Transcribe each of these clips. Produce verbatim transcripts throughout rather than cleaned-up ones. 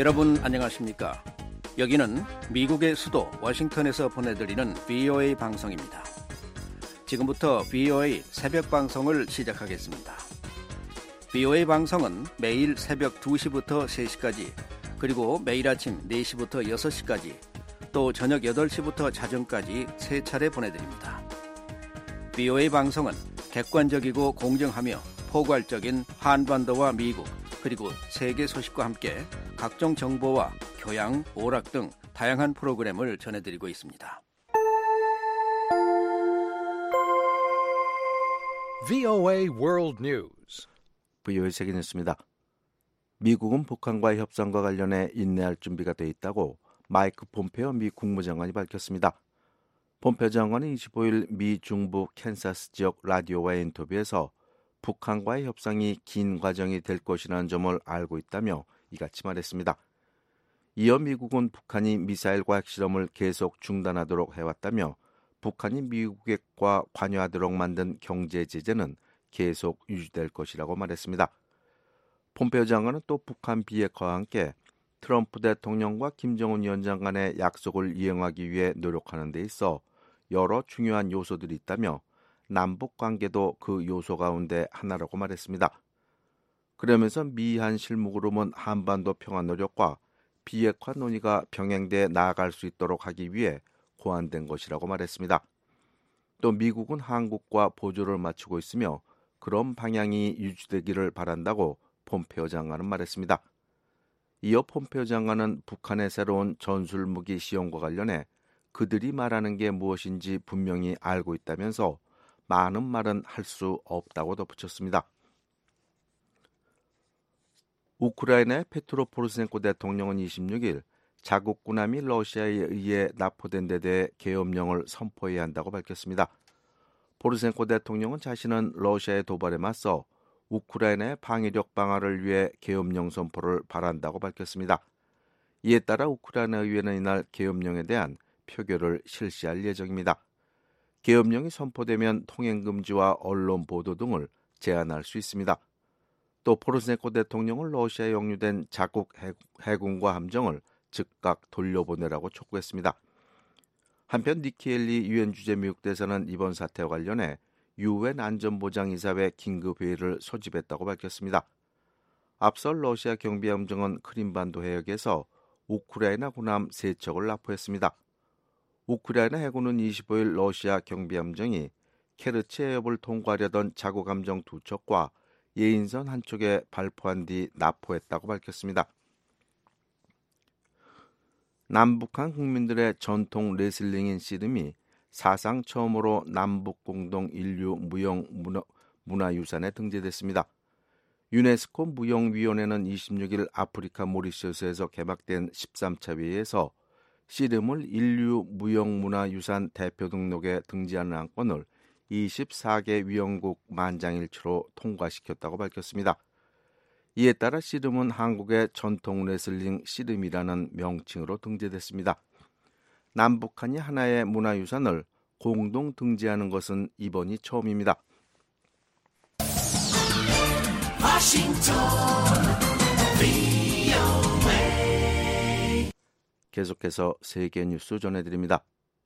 여러분 안녕하십니까? 여기는 미국의 수도 워싱턴에서 보내드리는 브이오에이 방송입니다. 지금부터 브이오에이 새벽 방송을 시작하겠습니다. 브이오에이 방송은 매일 새벽 두 시부터 세 시까지, 그리고 매일 아침 네 시부터 여섯 시까지, 또 저녁 여덟 시부터 자정까지 세 차례 보내드립니다. 브이오에이 방송은 객관적이고 공정하며 포괄적인 한반도와 미국, 그리고 세계 소식과 함께 각종 정보와 교양, 오락 등 다양한 프로그램을 전해드리고 있습니다. 브이오에이 World News. 브이오에이 세계 뉴스입니다. 미국은 북한과의 협상과 관련해 인내할 준비가 돼 있다고 마이크 폼페오 미 국무장관이 밝혔습니다. 폼페오 장관은 이십오 일 미 중부 캔사스 지역 라디오와의 인터뷰에서 북한과의 협상이 긴 과정이 될 것이라는 점을 알고 있다며 이같이 말했습니다. 이어 미국은 북한이 미사일과 핵실험을 계속 중단하도록 해왔다며 북한이 미국과 관여하도록 만든 경제 제재는 계속 유지될 것이라고 말했습니다. 폼페오 장관은 또 북한 비핵화와 함께 트럼프 대통령과 김정은 위원장 간의 약속을 이행하기 위해 노력하는 데 있어 여러 중요한 요소들이 있다며 남북 관계도 그 요소 가운데 하나라고 말했습니다. 그러면서 미한 실무그룹은 한반도 평화 노력과 비핵화 논의가 병행돼 나아갈 수 있도록 하기 위해 고안된 것이라고 말했습니다. 또 미국은 한국과 보조를 맞추고 있으며 그런 방향이 유지되기를 바란다고 폼페오 장관은 말했습니다. 이어 폼페오 장관은 북한의 새로운 전술무기 시험과 관련해 그들이 말하는 게 무엇인지 분명히 알고 있다면서 많은 말은 할 수 없다고 덧붙였습니다. 우크라이나의 페트로 포로셴코 대통령은 이십육 일 자국 군함이 러시아에 의해 납포된 데 대해 계엄령을 선포해야 한다고 밝혔습니다. 포로셴코 대통령은 자신은 러시아의 도발에 맞서 우크라이나의 방위력 방어를 위해 계엄령 선포를 바란다고 밝혔습니다. 이에 따라 우크라이나 의회는 이날 계엄령에 대한 표결을 실시할 예정입니다. 계엄령이 선포되면 통행금지와 언론 보도 등을 제한할 수 있습니다. 또 포로셴코 대통령은 러시아에 역류된 자국 해군과 함정을 즉각 돌려보내라고 촉구했습니다. 한편 니키 헬리 유엔 주재 미국 대사는 이번 사태와 관련해 유엔 안전보장이사회 긴급회의를 소집했다고 밝혔습니다. 앞서 러시아 경비함정은 크림반도 해역에서 우크라이나 군함 세 척을 납포했습니다. 우크라이나 해군은 이십오 일 러시아 경비함정이 케르치 해협을 통과하려던 자국 함정 두 척과 예인선 한 척에 발포한 뒤 납포했다고 밝혔습니다. 남북한 국민들의 전통 레슬링인 씨름이 사상 처음으로 남북 공동 인류 무형 문화, 문화유산에 등재됐습니다. 유네스코 무형위원회는 이십육 일 아프리카 모리셔스에서 개막된 십삼 차 회의에서 씨름을 인류 무형문화유산 대표 등록에 등재하는 안건을 이십사 개 위원국 만장일치로 통과시켰다고 밝혔습니다. 이에 따라 씨름은 한국의 전통 레슬링 씨름이라는 명칭으로 등재됐습니다. 남북한이 하나의 문화유산을 공동 등재하는 것은 이번이 처음입니다. 워싱턴 브이오에이 계속해서 세계 뉴스 전해드립니다.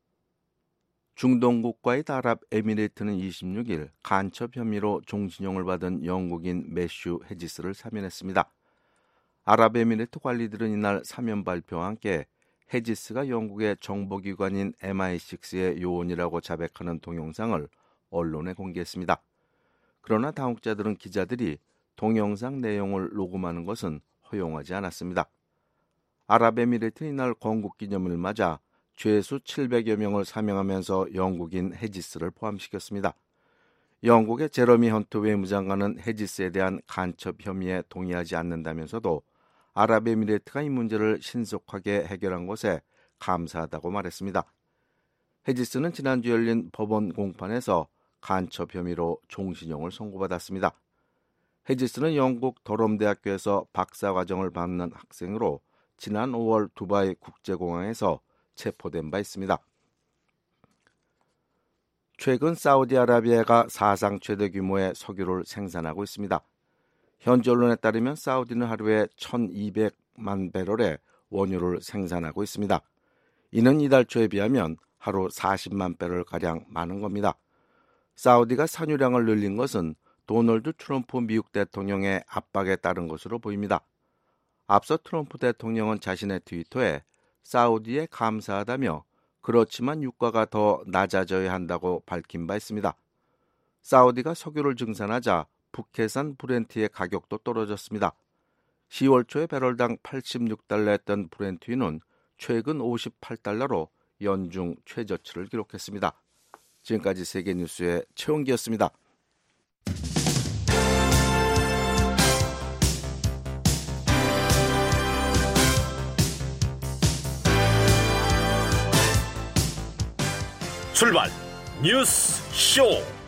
중동 국가의 아랍에미레이트는 이십육 일 간첩 혐의로 종신형을 받은 영국인 매슈 헤지스를 사면했습니다. 아랍에미레이트 관리들은 이날 사면 발표와 함께 헤지스가 영국의 정보기관인 엠아이 식스의 요원이라고 자백하는 동영상을 언론에 공개했습니다. 그러나 당국자들은 기자들이 동영상 내용을 녹음하는 것은 허용하지 않았습니다. 아랍에미레이트는 이날 건국기념을 맞아 죄수 칠백여 명을 사명하면서 영국인 헤지스를 포함시켰습니다. 영국의 제러미 헌트 외무장관은 헤지스에 대한 간첩 혐의에 동의하지 않는다면서도 아랍에미레이트가 이 문제를 신속하게 해결한 것에 감사하다고 말했습니다. 헤지스는 지난주 열린 법원 공판에서 간첩 혐의로 종신형을 선고받았습니다. 헤지스는 영국 더럼대학교에서 박사과정을 받는 학생으로 지난 오월 두바이 국제공항에서 체포된 바 있습니다. 최근 사우디아라비아가 사상 최대 규모의 석유를 생산하고 있습니다. 현지 언론에 따르면 사우디는 하루에 천이백 삼백만 배럴의 원유를 생산하고 있습니다. 이는 이달 초에 비하면 하루 사십만 배럴가량 많은 겁니다. 사우디가 산유량을 늘린 것은 도널드 트럼프 미국 대통령의 압박에 따른 것으로 보입니다. 앞서 트럼프 대통령은 자신의 트위터에 사우디에 감사하다며 그렇지만 유가가 더 낮아져야 한다고 밝힌 바 있습니다. 사우디가 석유를 증산하자 북해산 브렌트의 가격도 떨어졌습니다. 시월 초에 배럴당 팔십육 달러였던 브렌트유는 최근 오십팔 달러로 연중 최저치를 기록했습니다. 지금까지 세계뉴스의 최홍기였습니다. 출발 뉴스 쇼.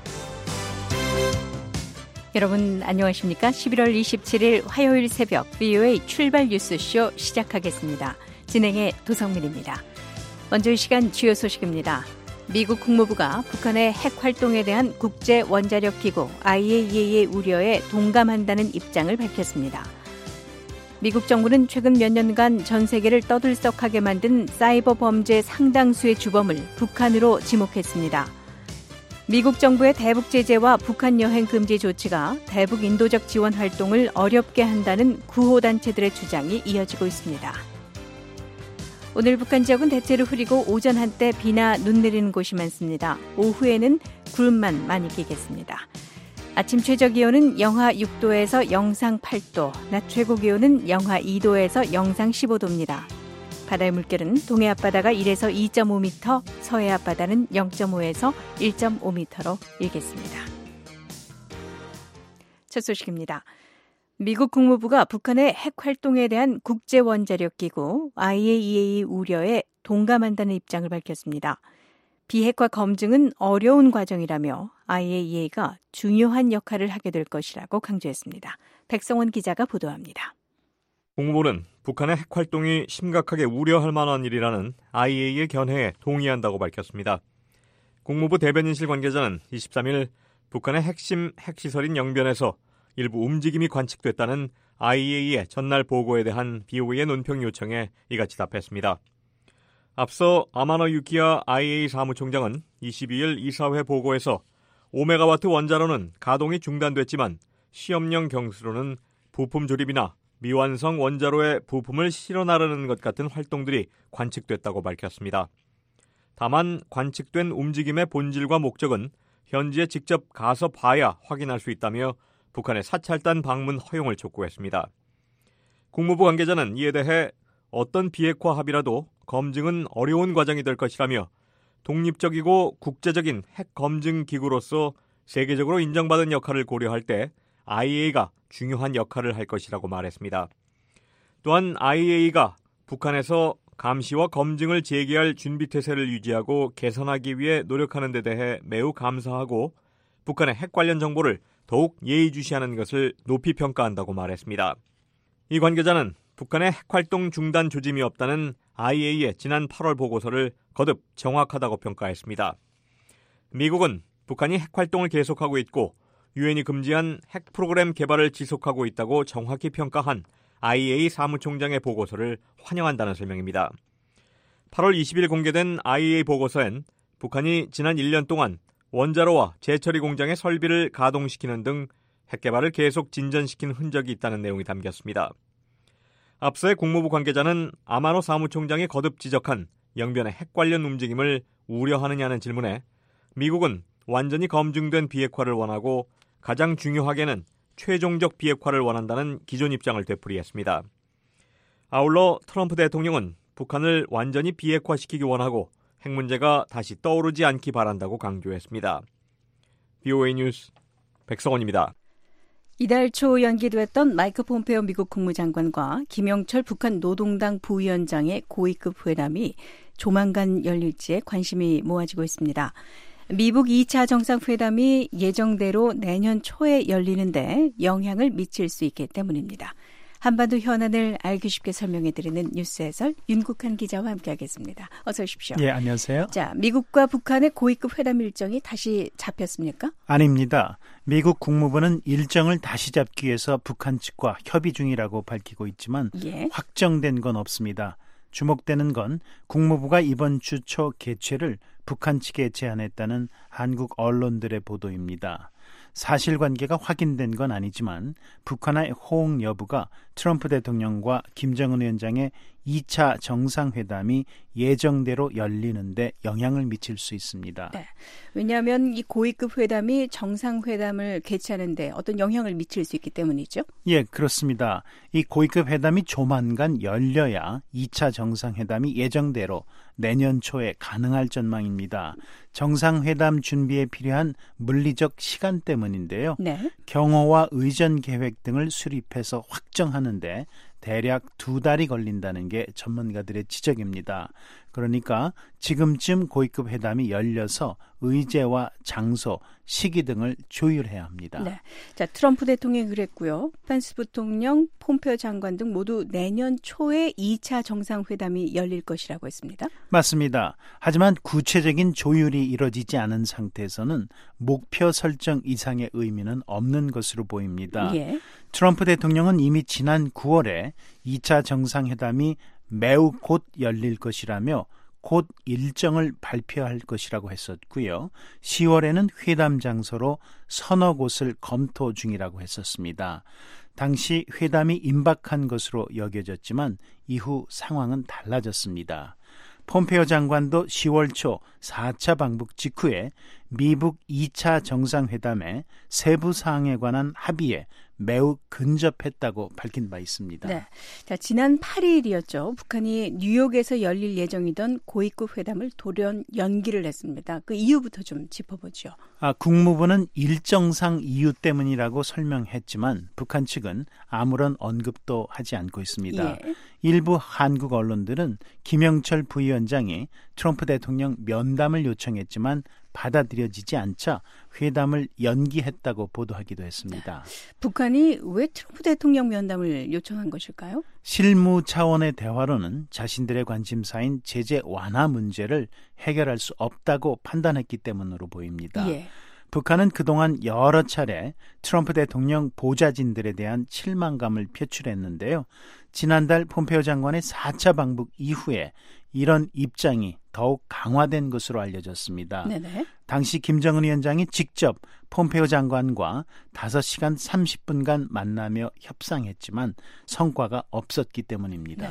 여러분 안녕하십니까? 십일월 이십칠일 화요일 새벽 브이오에이 출발 뉴스쇼 시작하겠습니다. 진행의 도성민입니다. 먼저 이 시간 주요 소식입니다. 미국 국무부가 북한의 핵 활동에 대한 국제 원자력 기구 아이에이이에이의 우려에 동감한다는 입장을 밝혔습니다. 미국 정부는 최근 몇 년간 전 세계를 떠들썩하게 만든 사이버 범죄 상당수의 주범을 북한으로 지목했습니다. 미국 정부의 대북 제재와 북한 여행 금지 조치가 대북 인도적 지원 활동을 어렵게 한다는 구호단체들의 주장이 이어지고 있습니다. 오늘 북한 지역은 대체로 흐리고 오전 한때 비나 눈 내리는 곳이 많습니다. 오후에는 구름만 많이 끼겠습니다. 아침 최저 기온은 영하 육 도에서 영상 팔 도, 낮 최고 기온은 영하 이 도에서 영상 십오 도입니다. 바다의 물결은 동해 앞바다가 일에서 이 점 오 미터, 서해 앞바다는 영 점 오에서 일 점 오 미터로 일겠습니다. 첫 소식입니다. 미국 국무부가 북한의 핵 활동에 대한 국제 원자력 기구 아이에이이에이 우려에 동감한다는 입장을 밝혔습니다. 비핵화 검증은 어려운 과정이라며 아이에이이에이가 중요한 역할을 하게 될 것이라고 강조했습니다. 백성원 기자가 보도합니다. 국무부는 북한의 핵 활동이 심각하게 우려할 만한 일이라는 아이에이이에이의 견해에 동의한다고 밝혔습니다. 국무부 대변인실 관계자는 이십삼일 북한의 핵심 핵시설인 영변에서 일부 움직임이 관측됐다는 아이에이이에이의 전날 보고에 대한 비오에이의 논평 요청에 이같이 답했습니다. 앞서 아마노 유키야 아이에이이에이 사무총장은 이십이일 이사회 보고에서 오 메가와트 원자로는 가동이 중단됐지만 시험용 경수로는 부품 조립이나 미완성 원자로의 부품을 실어 나르는 것 같은 활동들이 관측됐다고 밝혔습니다. 다만 관측된 움직임의 본질과 목적은 현지에 직접 가서 봐야 확인할 수 있다며 북한의 사찰단 방문 허용을 촉구했습니다. 국무부 관계자는 이에 대해 어떤 비핵화 합의라도 검증은 어려운 과정이 될 것이라며 독립적이고 국제적인 핵 검증 기구로서 세계적으로 인정받은 역할을 고려할 때 아이에이이에이가 중요한 역할을 할 것이라고 말했습니다. 또한 아이에이이에이가 북한에서 감시와 검증을 재개할 준비태세를 유지하고 개선하기 위해 노력하는 데 대해 매우 감사하고 북한의 핵 관련 정보를 더욱 예의주시하는 것을 높이 평가한다고 말했습니다. 이 관계자는 북한의 핵활동 중단 조짐이 없다는 아이에이이에이의 지난 팔월 보고서를 거듭 정확하다고 평가했습니다. 미국은 북한이 핵활동을 계속하고 있고 유엔이 금지한 핵 프로그램 개발을 지속하고 있다고 정확히 평가한 아이에이이에이 사무총장의 보고서를 환영한다는 설명입니다. 팔월 이십일 공개된 아이에이이에이 보고서엔 북한이 지난 일 년 동안 원자로와 재처리 공장의 설비를 가동시키는 등 핵개발을 계속 진전시킨 흔적이 있다는 내용이 담겼습니다. 앞서의 국무부 관계자는 아마노 사무총장이 거듭 지적한 영변의 핵 관련 움직임을 우려하느냐는 질문에 미국은 완전히 검증된 비핵화를 원하고 가장 중요하게는 최종적 비핵화를 원한다는 기존 입장을 되풀이했습니다. 아울러 트럼프 대통령은 북한을 완전히 비핵화시키기 원하고 핵 문제가 다시 떠오르지 않기 바란다고 강조했습니다. 비오에이 뉴스 백성원입니다. 이달 초 연기됐던 마이크 폼페오 미국 국무장관과 김영철 북한 노동당 부위원장의 고위급 회담이 조만간 열릴지에 관심이 모아지고 있습니다. 미국 이 차 정상회담이 예정대로 내년 초에 열리는데 영향을 미칠 수 있기 때문입니다. 한반도 현안을 알기 쉽게 설명해드리는 뉴스 해설 윤국한 기자와 함께하겠습니다. 어서 오십시오. 예, 안녕하세요. 자, 미국과 북한의 고위급 회담 일정이 다시 잡혔습니까? 아닙니다. 미국 국무부는 일정을 다시 잡기 위해서 북한 측과 협의 중이라고 밝히고 있지만 예. 확정된 건 없습니다. 주목되는 건 국무부가 이번 주 초 개최를 북한 측에 제안했다는 한국 언론들의 보도입니다. 사실관계가 확인된 건 아니지만 북한의 호응 여부가 트럼프 대통령과 김정은 위원장의 이 차 정상회담이 예정대로 열리는데 영향을 미칠 수 있습니다. 네. 왜냐하면 이 고위급 회담이 정상회담을 개최하는데 어떤 영향을 미칠 수 있기 때문이죠? 예, 그렇습니다. 이 고위급 회담이 조만간 열려야 이 차 정상회담이 예정대로 내년 초에 가능할 전망입니다. 정상회담 준비에 필요한 물리적 시간 때문인데요. 네. 경호와 의전 계획 등을 수립해서 확정하는데 대략 두 달이 걸린다는 게 전문가들의 지적입니다. 그러니까 지금쯤 고위급 회담이 열려서 의제와 장소, 시기 등을 조율해야 합니다. 네. 자, 트럼프 대통령이 그랬고요. 펜스 부통령, 폼페오 장관 등 모두 내년 초에 이 차 정상회담이 열릴 것이라고 했습니다. 맞습니다. 하지만 구체적인 조율이 이뤄지지 않은 상태에서는 목표 설정 이상의 의미는 없는 것으로 보입니다. 예. 트럼프 대통령은 이미 지난 구월에 이 차 정상회담이 매우 곧 열릴 것이라며 곧 일정을 발표할 것이라고 했었고요. 시월에는 회담 장소로 서너 곳을 검토 중이라고 했었습니다. 당시 회담이 임박한 것으로 여겨졌지만 이후 상황은 달라졌습니다. 폼페오 장관도 시월 초 사 차 방북 직후에 미북 이 차 정상회담의 세부 사항에 관한 합의에 매우 근접했다고 밝힌 바 있습니다. 네. 자, 지난 팔 일이었죠. 북한이 뉴욕에서 열릴 예정이던 고위급 회담을 돌연 연기를 했습니다. 그 이유부터 좀 짚어보죠. 아, 국무부는 일정상 이유 때문이라고 설명했지만 북한 측은 아무런 언급도 하지 않고 있습니다. 예. 일부 한국 언론들은 김영철 부위원장이 트럼프 대통령 면담을 요청했지만 받아들여지지 않자 회담을 연기했다고 보도하기도 했습니다. 북한이 왜 트럼프 대통령 면담을 요청한 것일까요? 실무 차원의 대화로는 자신들의 관심사인 제재 완화 문제를 해결할 수 없다고 판단했기 때문으로 보입니다. 예. 북한은 그동안 여러 차례 트럼프 대통령 보좌진들에 대한 실망감을 표출했는데요. 지난달 폼페오 장관의 사 차 방북 이후에 이런 입장이 더욱 강화된 것으로 알려졌습니다. 네네. 당시 김정은 위원장이 직접 폼페오 장관과 다섯 시간 삼십 분간 만나며 협상했지만 성과가 없었기 때문입니다. 네.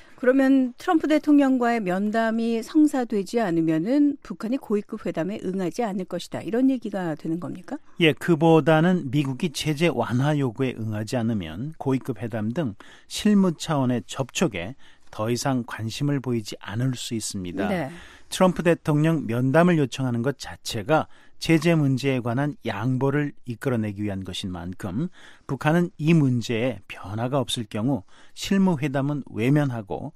그러면 트럼프 대통령과의 면담이 성사되지 않으면은 북한이 고위급 회담에 응하지 않을 것이다. 이런 얘기가 되는 겁니까? 예, 그보다는 미국이 제재 완화 요구에 응하지 않으면 고위급 회담 등 실무 차원의 접촉에 더 이상 관심을 보이지 않을 수 있습니다. 네. 트럼프 대통령 면담을 요청하는 것 자체가 제재 문제에 관한 양보를 이끌어내기 위한 것인 만큼 북한은 이 문제에 변화가 없을 경우 실무회담은 외면하고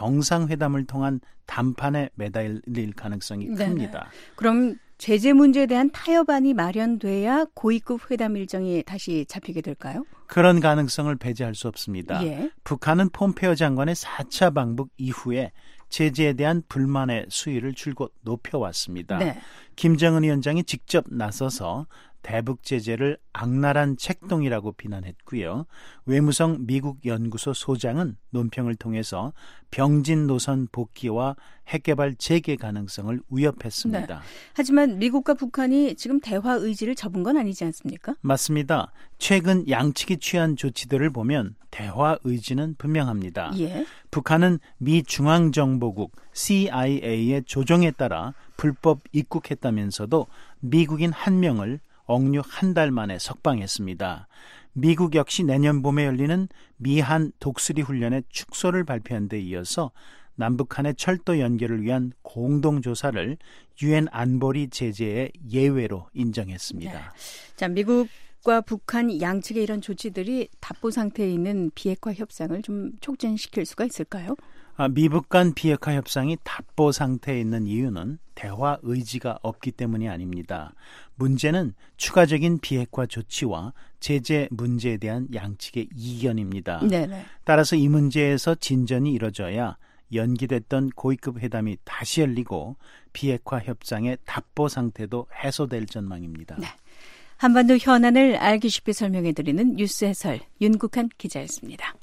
정상회담을 통한 담판에 매달릴 가능성이 큽니다. 네네. 그럼 제재 문제에 대한 타협안이 마련돼야 고위급 회담 일정이 다시 잡히게 될까요? 그런 가능성을 배제할 수 없습니다. 예. 북한은 폼페오 장관의 사 차 방북 이후에 제재에 대한 불만의 수위를 줄곧 높여왔습니다. 네. 김정은 위원장이 직접 나서서 대북 제재를 악랄한 책동이라고 비난했고요. 외무성 미국 연구소 소장은 논평을 통해서 병진 노선 복귀와 핵개발 재개 가능성을 위협했습니다. 네. 하지만 미국과 북한이 지금 대화 의지를 접은 건 아니지 않습니까? 맞습니다. 최근 양측이 취한 조치들을 보면 대화 의지는 분명합니다. 예. 북한은 미 중앙정보국 씨아이에이의 조정에 따라 불법 입국했다면서도 미국인 한 명을 억류 한 달 만에 석방했습니다. 미국 역시 내년 봄에 열리는 미한 독수리 훈련의 축소를 발표한 데 이어서 남북한의 철도 연결을 위한 공동조사를 유엔 안보리 제재의 예외로 인정했습니다. 네. 자, 미국과 북한 양측의 이런 조치들이 답보 상태에 있는 비핵화 협상을 좀 촉진시킬 수가 있을까요? 미북 간 비핵화 협상이 답보 상태에 있는 이유는 대화 의지가 없기 때문이 아닙니다. 문제는 추가적인 비핵화 조치와 제재 문제에 대한 양측의 이견입니다. 네네. 따라서 이 문제에서 진전이 이뤄져야 연기됐던 고위급 회담이 다시 열리고 비핵화 협상의 답보 상태도 해소될 전망입니다. 네. 한반도 현안을 알기 쉽게 설명해드리는 뉴스 해설 윤국한 기자였습니다.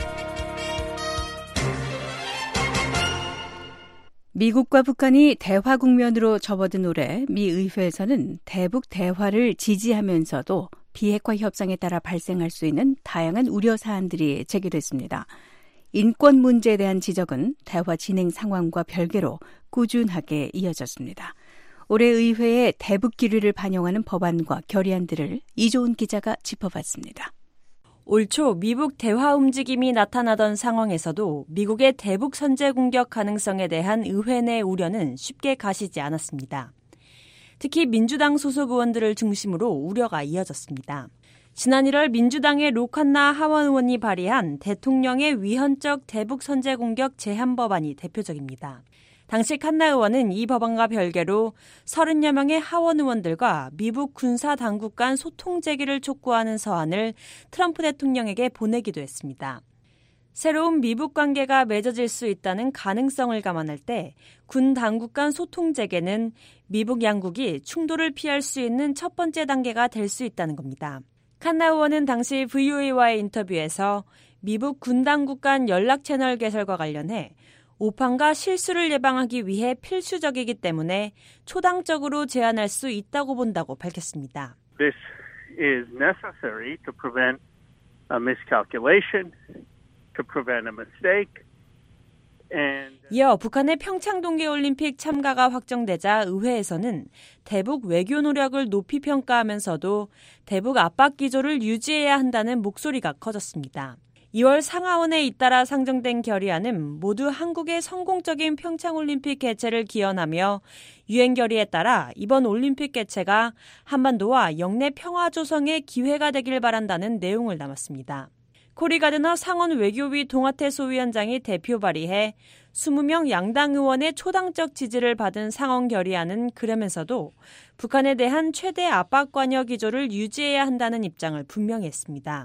미국과 북한이 대화 국면으로 접어든 올해 미 의회에서는 대북 대화를 지지하면서도 비핵화 협상에 따라 발생할 수 있는 다양한 우려 사안들이 제기됐습니다. 인권 문제에 대한 지적은 대화 진행 상황과 별개로 꾸준하게 이어졌습니다. 올해 의회의 대북 기류를 반영하는 법안과 결의안들을 이조은 기자가 짚어봤습니다. 올 초 미북 대화 움직임이 나타나던 상황에서도 미국의 대북 선제 공격 가능성에 대한 의회 내 우려는 쉽게 가시지 않았습니다. 특히 민주당 소속 의원들을 중심으로 우려가 이어졌습니다. 지난 일월 민주당의 로칸나 하원 의원이 발의한 대통령의 위헌적 대북 선제 공격 제한 법안이 대표적입니다. 당시 칸나 의원은 이 법안과 별개로 서른여 명의 하원 의원들과 미북 군사 당국 간 소통 재개를 촉구하는 서한을 트럼프 대통령에게 보내기도 했습니다. 새로운 미북 관계가 맺어질 수 있다는 가능성을 감안할 때 군 당국 간 소통 재개는 미북 양국이 충돌을 피할 수 있는 첫 번째 단계가 될 수 있다는 겁니다. 칸나 의원은 당시 브이오에이와의 인터뷰에서 미북 군 당국 간 연락 채널 개설과 관련해 오판과 실수를 예방하기 위해 필수적이기 때문에 초당적으로 제한할 수 있다고 본다고 밝혔습니다. This is necessary to prevent a miscalculation, to prevent a mistake. And... 이어 북한의 평창 동계올림픽 참가가 확정되자 의회에서는 대북 외교 노력을 높이 평가하면서도 대북 압박 기조를 유지해야 한다는 목소리가 커졌습니다. 이월 상하원에 잇따라 상정된 결의안은 모두 한국의 성공적인 평창올림픽 개최를 기원하며 유엔 결의에 따라 이번 올림픽 개최가 한반도와 영내 평화 조성의 기회가 되길 바란다는 내용을 담았습니다. 코리 가드너 상원 외교위 동아태 소위원장이 대표 발의해 이십 명 양당 의원의 초당적 지지를 받은 상원 결의안은 그러면서도 북한에 대한 최대 압박 관여 기조를 유지해야 한다는 입장을 분명히 했습니다.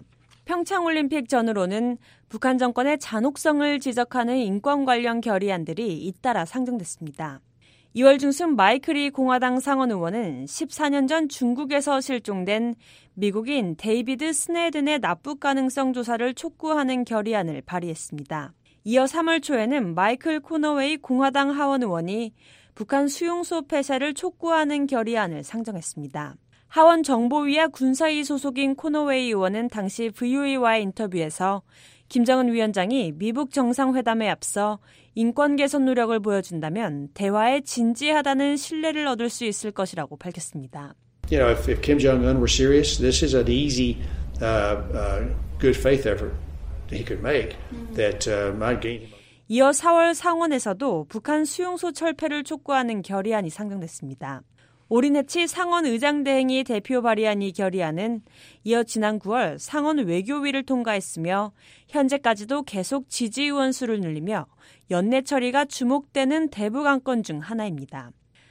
평창올림픽 전후로는 북한 정권의 잔혹성을 지적하는 인권 관련 결의안들이 잇따라 상정됐습니다. 이월 중순 마이크 리 공화당 상원 의원은 십사 년 전 중국에서 실종된 미국인 데이비드 스네든의 납북 가능성 조사를 촉구하는 결의안을 발의했습니다. 이어 삼월 초에는 마이클 코너웨이 공화당 하원 의원이 북한 수용소 폐쇄를 촉구하는 결의안을 상정했습니다. 하원 정보위와 군사위 소속인 코너웨이 의원은 당시 브이오에이와의 인터뷰에서 김정은 위원장이 미북 정상회담에 앞서 인권 개선 노력을 보여준다면 대화에 진지하다는 신뢰를 얻을 수 있을 것이라고 밝혔습니다. You know, if, if Kim Jong-un were serious, this is an easy, uh, uh, good faith effort he could make that uh, might gain him. 이어 사월 상원에서도 북한 수용소 철폐를 촉구하는 결의안이 상정됐습니다. 오린해치 상원 의장대행이 대표 발의한 이 결의안은 이어 지난 구월 상원 외교위를 통과했으며 현재까지도 계속 지지 의원 수를 늘리며 연내 처리가 주목되는 대북 안건 중 하나입니다.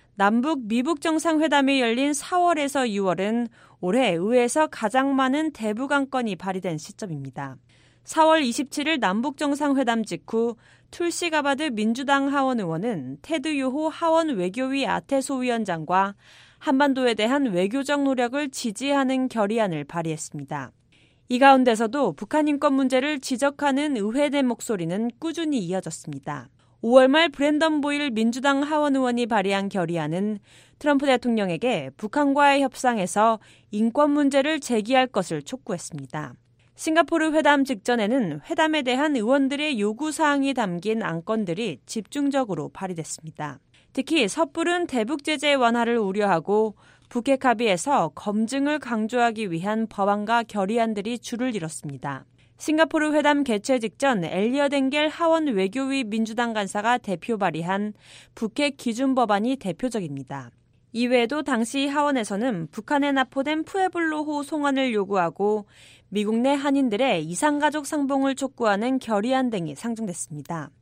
남북 미북 정상회담이 열린 사월에서 유월은 올해 의회에서 가장 많은 대북 안건이 발의된 시점입니다. 사월 이십칠일 남북 정상회담 직후 툴시 가바드 민주당 하원 의원은 테드 요호 하원 외교위 아태 소위원장과 한반도에 대한 외교적 노력을 지지하는 결의안을 발의했습니다. 이 가운데서도 북한 인권 문제를 지적하는 의회 내 목소리는 꾸준히 이어졌습니다. 오월 말 브랜던 보일 민주당 하원 의원이 발의한 결의안은 트럼프 대통령에게 북한과의 협상에서 인권 문제를 제기할 것을 촉구했습니다. 싱가포르 회담 직전에는 회담에 대한 의원들의 요구사항이 담긴 안건들이 집중적으로 발의됐습니다. 특히 섣부른 대북 제재 완화를 우려하고 북핵 합의에서 검증을 강조하기 위한 법안과 결의안들이 줄을 이뤘습니다. 싱가포르 회담 개최 직전 엘리엇 엥겔 하원 외교위 민주당 간사가 대표 발의한 북핵 기준 법안이 대표적입니다. 이외에도 당시 하원에서는 북한에 납포된 푸에블로호 송환을 요구하고 미국 내 한인들의 이산가족 상봉을 촉구하는 결의안 등이 상정됐습니다.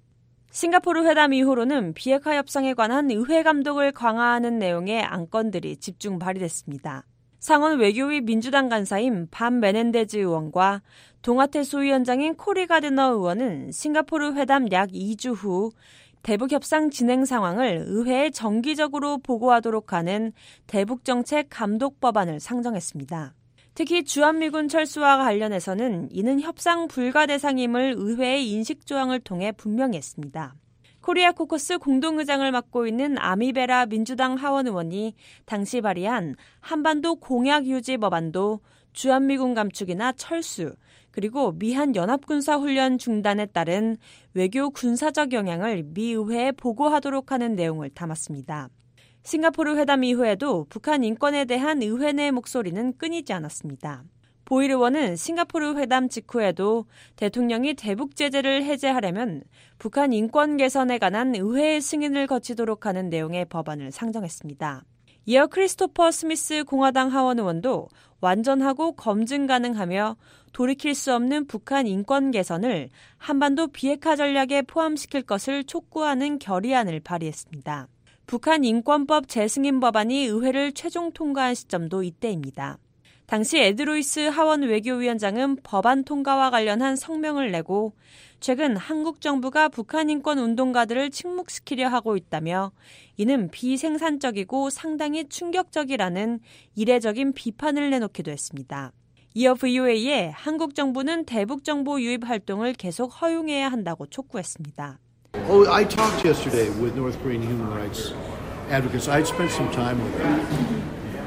싱가포르 회담 이후로는 비핵화 협상에 관한 의회 감독을 강화하는 내용의 안건들이 집중 발의됐습니다. 상원 외교위 민주당 간사인 반 메넨데즈 의원과 동아태 소위원장인 코리 가드너 의원은 싱가포르 회담 약 이 주 후 대북 협상 진행 상황을 의회에 정기적으로 보고하도록 하는 대북 정책 감독 법안을 상정했습니다. 특히 주한미군 철수와 관련해서는 이는 협상 불가 대상임을 의회의 인식 조항을 통해 분명히 했습니다. 코리아 코커스 공동의장을 맡고 있는 아미베라 민주당 하원 의원이 당시 발의한 한반도 공약 유지 법안도 주한미군 감축이나 철수, 그리고 미한 연합군사훈련 중단에 따른 외교 군사적 영향을 미 의회에 보고하도록 하는 내용을 담았습니다. 싱가포르 회담 이후에도 북한 인권에 대한 의회 내 목소리는 끊이지 않았습니다. 보일 의원은 싱가포르 회담 직후에도 대통령이 대북 제재를 해제하려면 북한 인권 개선에 관한 의회의 승인을 거치도록 하는 내용의 법안을 상정했습니다. 이어 크리스토퍼 스미스 공화당 하원 의원도 완전하고 검증 가능하며 돌이킬 수 없는 북한 인권 개선을 한반도 비핵화 전략에 포함시킬 것을 촉구하는 결의안을 발의했습니다. 북한 인권법 재승인 법안이 의회를 최종 통과한 시점도 이때입니다. 당시 에드 루이스 하원 외교위원장은 법안 통과와 관련한 성명을 내고 최근 한국 정부가 북한 인권 운동가들을 침묵시키려 하고 있다며 이는 비생산적이고 상당히 충격적이라는 이례적인 비판을 내놓기도 했습니다. 이어 브이오에이에 한국 정부는 대북 정보 유입 활동을 계속 허용해야 한다고 촉구했습니다. Oh, I talked yesterday with North Korean human rights advocates. I spent some time with them.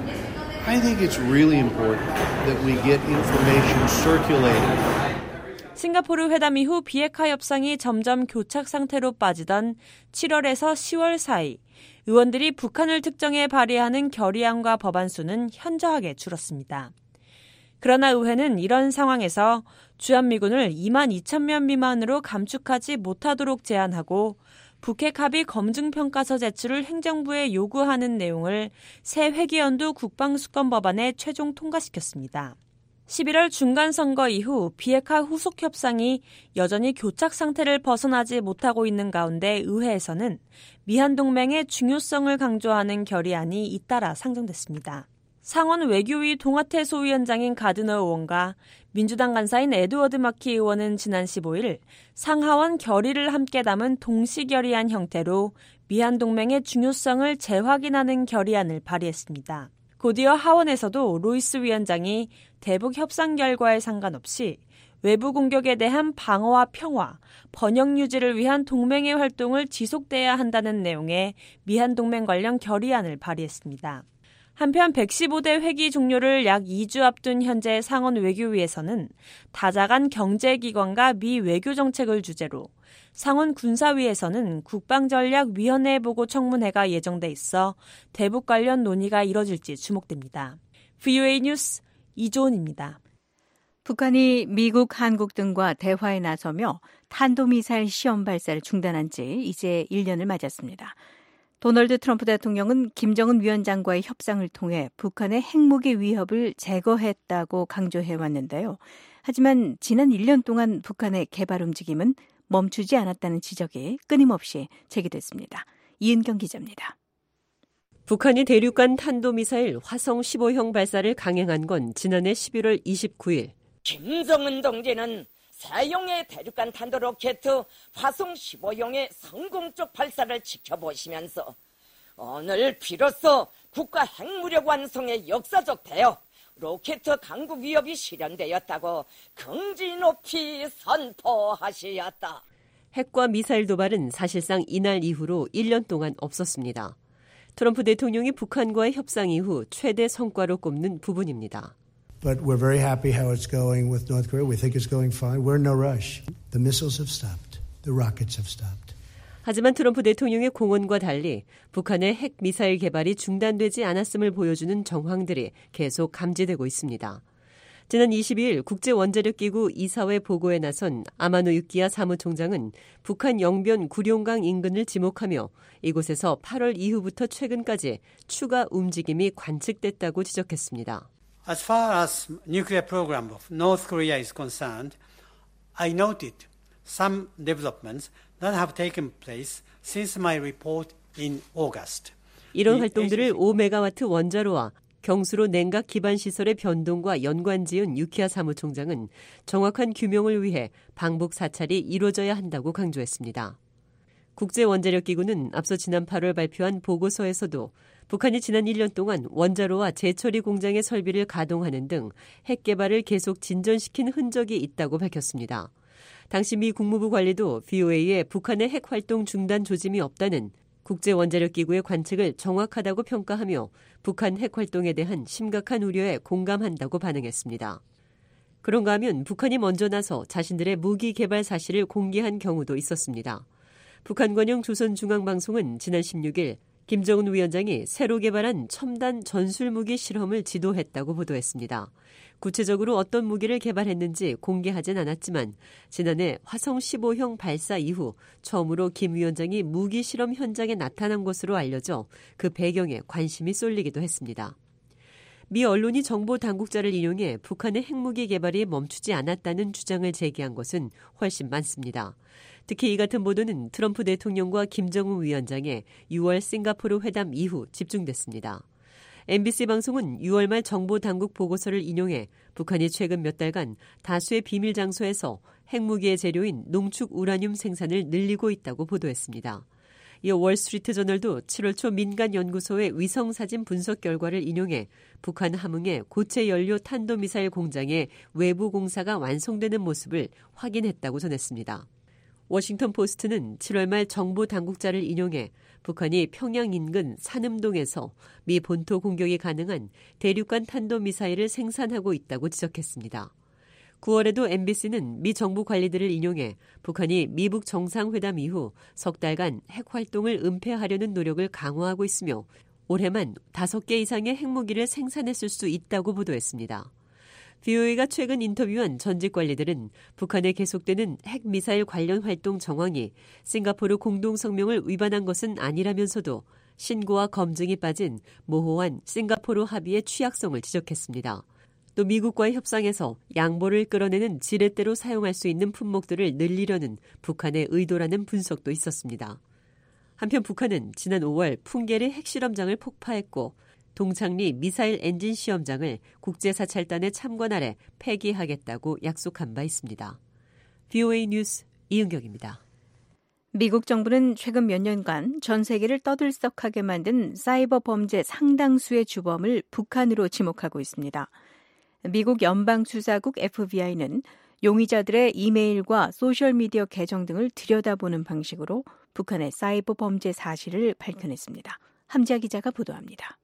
I think it's really important that we get information circulated. 싱가포르 회담 이후 비핵화 협상이 점점 교착 상태로 빠지던 칠월에서 시월 사이 의원들이 북한을 특정해 발의하는 결의안과 법안 수는 현저하게 줄었습니다. 그러나 의회는 이런 상황에서 주한미군을 이만 이천 명 미만으로 감축하지 못하도록 제한하고 북핵 합의 검증평가서 제출을 행정부에 요구하는 내용을 새 회기연도 국방수권 법안에 최종 통과시켰습니다. 십일월 중간선거 이후 비핵화 후속 협상이 여전히 교착 상태를 벗어나지 못하고 있는 가운데 의회에서는 미한동맹의 중요성을 강조하는 결의안이 잇따라 상정됐습니다. 상원 외교위 동아태 소위원장인 가드너 의원과 민주당 간사인 에드워드 마키 의원은 지난 십오일 상하원 결의를 함께 담은 동시결의안 형태로 미한동맹의 중요성을 재확인하는 결의안을 발의했습니다. 곧이어 하원에서도 로이스 위원장이 대북 협상 결과에 상관없이 외부 공격에 대한 방어와 평화, 번영 유지를 위한 동맹의 활동을 지속돼야 한다는 내용의 미한동맹 관련 결의안을 발의했습니다. 한편 백십오 대 회기 종료를 약 이 주 앞둔 현재 상원 외교위에서는 다자간 경제기관과 미 외교정책을 주제로, 상원 군사위에서는 국방전략위원회 보고 청문회가 예정돼 있어 대북 관련 논의가 이뤄질지 주목됩니다. 브이오에이 뉴스 이조은입니다. 북한이 미국, 한국 등과 대화에 나서며 탄도미사일 시험 발사를 중단한 지 이제 일 년을 맞았습니다. 도널드 트럼프 대통령은 김정은 위원장과의 협상을 통해 북한의 핵무기 위협을 제거했다고 강조해왔는데요. 하지만 지난 일 년 동안 북한의 개발 움직임은 멈추지 않았다는 지적이 끊임없이 제기됐습니다. 이은경 기자입니다. 북한이 대륙간 탄도미사일 화성 십오형 발사를 강행한 건 지난해 십일월 이십구일. 김정은 동지는 사용의 대륙간 탄도로켓 화성 십오형의 성공적 발사를 지켜보시면서 오늘 비로소 국가 핵무력 완성의 역사적 대역, 로켓 강국 위협이 실현되었다고 긍지 높이 선포하시었다. 핵과 미사일 도발은 사실상 이날 이후로 일 년 동안 없었습니다. 트럼프 대통령이 북한과의 협상 이후 최대 성과로 꼽는 부분입니다. But we're very happy how it's going with North Korea. We think it's going fine. We're in no rush. The missiles have stopped. The rockets have stopped. 하지만 트럼프 대통령의 공언과 달리 북한의 핵 미사일 개발이 중단되지 않았음을 보여주는 정황들이 계속 감지되고 있습니다. 지난 이십이일 국제원자력기구 이사회 보고에 나선 아마노 유키야 사무총장은 북한 영변 구룡강 인근을 지목하며 이곳에서 팔월 이후부터 최근까지 추가 움직임이 관측됐다고 지적했습니다. As far as nuclear program of North Korea is concerned, I noted some developments that have taken place since my report in August. 이런 활동들을 오 메가와트 원자로와 경수로 냉각 기반 시설의 변동과 연관지은 유키아 사무총장은 정확한 규명을 위해 방북 사찰이 이루어져야 한다고 강조했습니다. 국제원자력기구는 앞서 지난 팔월 발표한 보고서에서도 북한이 지난 일 년 동안 원자로와 재처리 공장의 설비를 가동하는 등 핵 개발을 계속 진전시킨 흔적이 있다고 밝혔습니다. 당시 미 국무부 관리도 브이오에이에 북한의 핵 활동 중단 조짐이 없다는 국제원자력기구의 관측을 정확하다고 평가하며 북한 핵 활동에 대한 심각한 우려에 공감한다고 반응했습니다. 그런가 하면 북한이 먼저 나서 자신들의 무기 개발 사실을 공개한 경우도 있었습니다. 북한 관영 조선중앙방송은 지난 십육 일 김정은 위원장이 새로 개발한 첨단 전술무기 실험을 지도했다고 보도했습니다. 구체적으로 어떤 무기를 개발했는지 공개하진 않았지만 지난해 화성 십오형 발사 이후 처음으로 김 위원장이 무기 실험 현장에 나타난 것으로 알려져 그 배경에 관심이 쏠리기도 했습니다. 미 언론이 정보 당국자를 인용해 북한의 핵무기 개발이 멈추지 않았다는 주장을 제기한 것은 훨씬 많습니다. 특히 이 같은 보도는 트럼프 대통령과 김정은 위원장의 유월 싱가포르 회담 이후 집중됐습니다. 엠비씨 방송은 유월 말 정보 당국 보고서를 인용해 북한이 최근 몇 달간 다수의 비밀 장소에서 핵무기의 재료인 농축 우라늄 생산을 늘리고 있다고 보도했습니다. 이어 월스트리트저널도 칠월 초 민간연구소의 위성사진 분석 결과를 인용해 북한 함흥의 고체 연료 탄도미사일 공장의 외부 공사가 완성되는 모습을 확인했다고 전했습니다. 워싱턴 포스트는 칠월 말 정보 당국자를 인용해 북한이 평양 인근 산음동에서 미 본토 공격이 가능한 대륙간 탄도미사일을 생산하고 있다고 지적했습니다. 구월에도 엠비씨는 미 정부 관리들을 인용해 북한이 미북 정상회담 이후 석 달간 핵 활동을 은폐하려는 노력을 강화하고 있으며 올해만 다섯 개 이상의 핵무기를 생산했을 수 있다고 보도했습니다. 브이오에이가 최근 인터뷰한 전직 관리들은 북한에 계속되는 핵미사일 관련 활동 정황이 싱가포르 공동성명을 위반한 것은 아니라면서도 신고와 검증이 빠진 모호한 싱가포르 합의의 취약성을 지적했습니다. 또 미국과의 협상에서 양보를 끌어내는 지렛대로 사용할 수 있는 품목들을 늘리려는 북한의 의도라는 분석도 있었습니다. 한편 북한은 지난 오월 풍계리 핵실험장을 폭파했고 동창리 미사일 엔진 시험장을 국제사찰단의 참관 아래 폐기하겠다고 약속한 바 있습니다. 브이오에이 뉴스 이은경입니다. 미국 정부는 최근 몇 년간 전 세계를 떠들썩하게 만든 사이버 범죄 상당수의 주범을 북한으로 지목하고 있습니다. 미국 연방수사국 에프비아이는 용의자들의 이메일과 소셜미디어 계정 등을 들여다보는 방식으로 북한의 사이버 범죄 사실을 밝혀냈습니다. 함지아 기자가 보도합니다.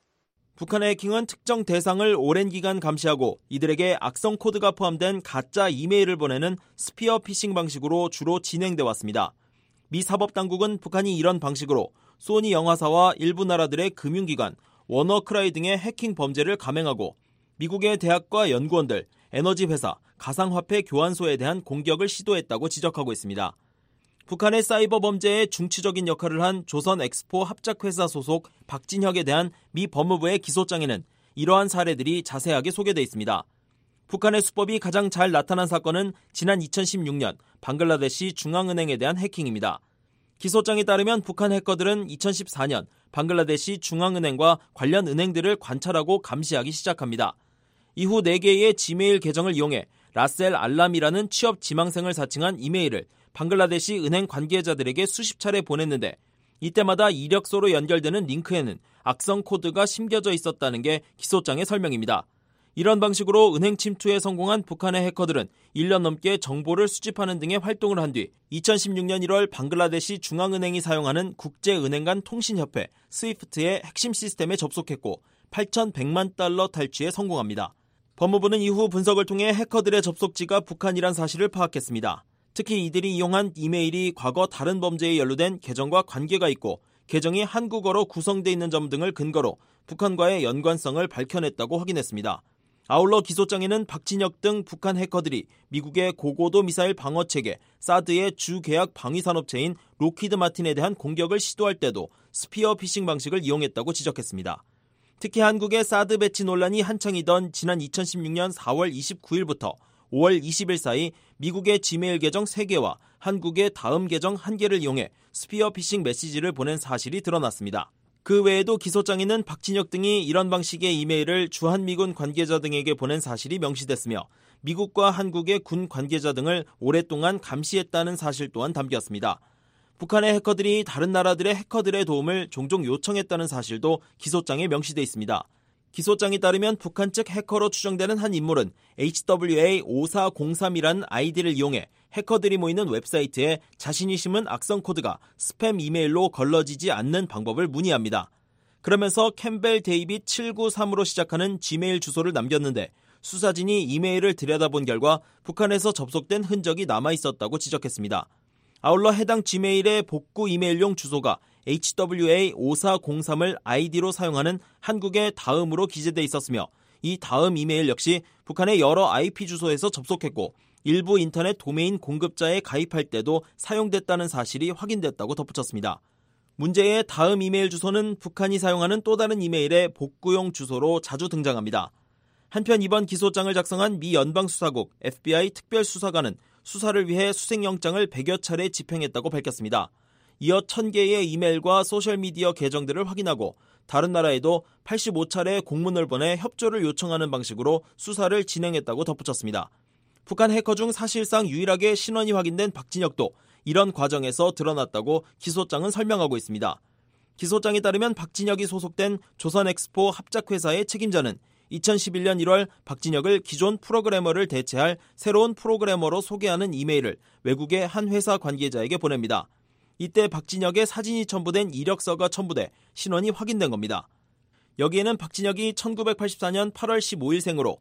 북한의 해킹은 특정 대상을 오랜 기간 감시하고 이들에게 악성 코드가 포함된 가짜 이메일을 보내는 스피어 피싱 방식으로 주로 진행돼 왔습니다. 미 사법당국은 북한이 이런 방식으로 소니 영화사와 일부 나라들의 금융기관, 워너크라이 등의 해킹 범죄를 감행하고 미국의 대학과 연구원들, 에너지 회사, 가상화폐 교환소에 대한 공격을 시도했다고 지적하고 있습니다. 북한의 사이버 범죄에 중추적인 역할을 한 조선 엑스포 합작회사 소속 박진혁에 대한 미 법무부의 기소장에는 이러한 사례들이 자세하게 소개돼 있습니다. 북한의 수법이 가장 잘 나타난 사건은 지난 이천십육 년 방글라데시 중앙은행에 대한 해킹입니다. 기소장에 따르면 북한 해커들은 이천십사 년 방글라데시 중앙은행과 관련 은행들을 관찰하고 감시하기 시작합니다. 이후 네 개의 지메일 계정을 이용해 라셀 알람이라는 취업 지망생을 사칭한 이메일을 방글라데시 은행 관계자들에게 수십 차례 보냈는데 이때마다 이력서로 연결되는 링크에는 악성 코드가 심겨져 있었다는 게 기소장의 설명입니다. 이런 방식으로 은행 침투에 성공한 북한의 해커들은 일 년 넘게 정보를 수집하는 등의 활동을 한 뒤 이천십육 년 일월 방글라데시 중앙은행이 사용하는 국제은행 간 통신협회 스위프트의 핵심 시스템에 접속했고 팔천백만 달러 탈취에 성공합니다. 법무부는 이후 분석을 통해 해커들의 접속지가 북한이란 사실을 파악했습니다. 특히 이들이 이용한 이메일이 과거 다른 범죄에 연루된 계정과 관계가 있고 계정이 한국어로 구성되어 있는 점 등을 근거로 북한과의 연관성을 밝혀냈다고 확인했습니다. 아울러 기소장에는 박진혁 등 북한 해커들이 미국의 고고도 미사일 방어체계 사드의 주 계약 방위산업체인 록히드 마틴에 대한 공격을 시도할 때도 스피어 피싱 방식을 이용했다고 지적했습니다. 특히 한국의 사드 배치 논란이 한창이던 지난 이천십육 년 사월 이십구일부터 오월 이십일 사이 미국의 지메일 계정 세 개와 한국의 다음 계정 한 개를 이용해 스피어 피싱 메시지를 보낸 사실이 드러났습니다. 그 외에도 기소장에는 박진혁 등이 이런 방식의 이메일을 주한미군 관계자 등에게 보낸 사실이 명시됐으며 미국과 한국의 군 관계자 등을 오랫동안 감시했다는 사실 또한 담겼습니다. 북한의 해커들이 다른 나라들의 해커들의 도움을 종종 요청했다는 사실도 기소장에 명시돼 있습니다. 기소장에 따르면 북한 측 해커로 추정되는 한 인물은 에이치 더블유 에이 오사공삼이라는 아이디를 이용해 해커들이 모이는 웹사이트에 자신이 심은 악성 코드가 스팸 이메일로 걸러지지 않는 방법을 문의합니다. 그러면서 캠벨 데이빗 칠구삼으로 시작하는 지메일 주소를 남겼는데 수사진이 이메일을 들여다본 결과 북한에서 접속된 흔적이 남아있었다고 지적했습니다. 아울러 해당 지메일의 복구 이메일용 주소가 에이치 더블유 에이 오사공삼을 아이디로 사용하는 한국의 다음으로 기재돼 있었으며 이 다음 이메일 역시 북한의 여러 아이피 주소에서 접속했고 일부 인터넷 도메인 공급자에 가입할 때도 사용됐다는 사실이 확인됐다고 덧붙였습니다. 문제의 다음 이메일 주소는 북한이 사용하는 또 다른 이메일의 복구용 주소로 자주 등장합니다. 한편 이번 기소장을 작성한 미 연방수사국 에프비아이 특별수사관은 수사를 위해 수색영장을 백여 차례 집행했다고 밝혔습니다. 이어 천 개의 이메일과 소셜미디어 계정들을 확인하고 다른 나라에도 팔십오 차례 공문을 보내 협조를 요청하는 방식으로 수사를 진행했다고 덧붙였습니다. 북한 해커 중 사실상 유일하게 신원이 확인된 박진혁도 이런 과정에서 드러났다고 기소장은 설명하고 있습니다. 기소장에 따르면 박진혁이 소속된 조선엑스포 합작회사의 책임자는 이천십일 년 일월 박진혁을 기존 프로그래머를 대체할 새로운 프로그래머로 소개하는 이메일을 외국의 한 회사 관계자에게 보냅니다. 이때 박진혁의 사진이 첨부된 이력서가 첨부돼 신원이 확인된 겁니다. 여기에는 박진혁이 천구백팔십사 년 팔월 십오일생으로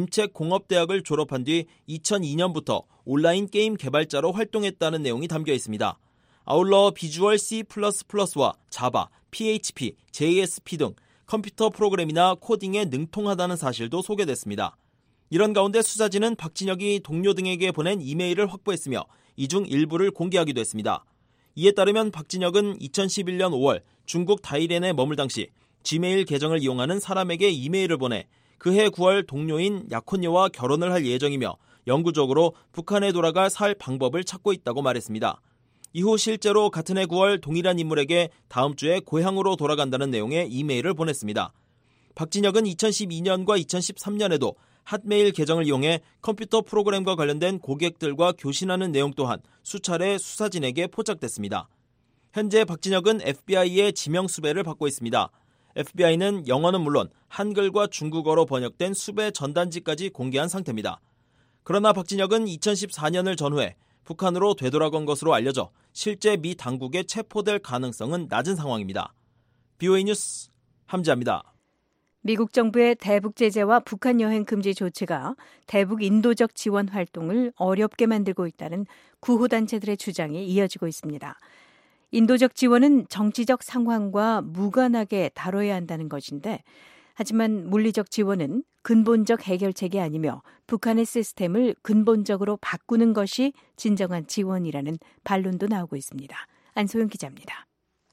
김책공업대학을 졸업한 뒤 이천이 년부터 온라인 게임 개발자로 활동했다는 내용이 담겨 있습니다. 아울러 비주얼 C 플러스 플러스와 자바, 피에이치피, 제이에스피 등 컴퓨터 프로그램이나 코딩에 능통하다는 사실도 소개됐습니다. 이런 가운데 수사진은 박진혁이 동료 등에게 보낸 이메일을 확보했으며 이 중 일부를 공개하기도 했습니다. 이에 따르면 박진혁은 이천십일 년 오월 중국 다이렌에 머물 당시 지메일 계정을 이용하는 사람에게 이메일을 보내 그해 구월 동료인 약혼녀와 결혼을 할 예정이며 영구적으로 북한에 돌아가 살 방법을 찾고 있다고 말했습니다. 이후 실제로 같은 해 구월 동일한 인물에게 다음 주에 고향으로 돌아간다는 내용의 이메일을 보냈습니다. 박진혁은 이천십이 년과 이천십삼 년에도 핫메일 계정을 이용해 컴퓨터 프로그램과 관련된 고객들과 교신하는 내용 또한 수차례 수사진에게 포착됐습니다. 현재 박진혁은 에프비아이의 지명 수배를 받고 있습니다. 에프비아이는 영어는 물론 한글과 중국어로 번역된 수배 전단지까지 공개한 상태입니다. 그러나 박진혁은 이천십사 년을 전후해 북한으로 되돌아간 것으로 알려져 실제 미 당국에 체포될 가능성은 낮은 상황입니다. 비오에이 뉴스 함지아입니다. 미국 정부의 대북 제재와 북한 여행 금지 조치가 대북 인도적 지원 활동을 어렵게 만들고 있다는 구호단체들의 주장이 이어지고 있습니다. 인도적 지원은 정치적 상황과 무관하게 다뤄야 한다는 것인데 하지만 물리적 지원은 근본적 해결책이 아니며 북한의 시스템을 근본적으로 바꾸는 것이 진정한 지원이라는 반론도 나오고 있습니다. 안소영 기자입니다.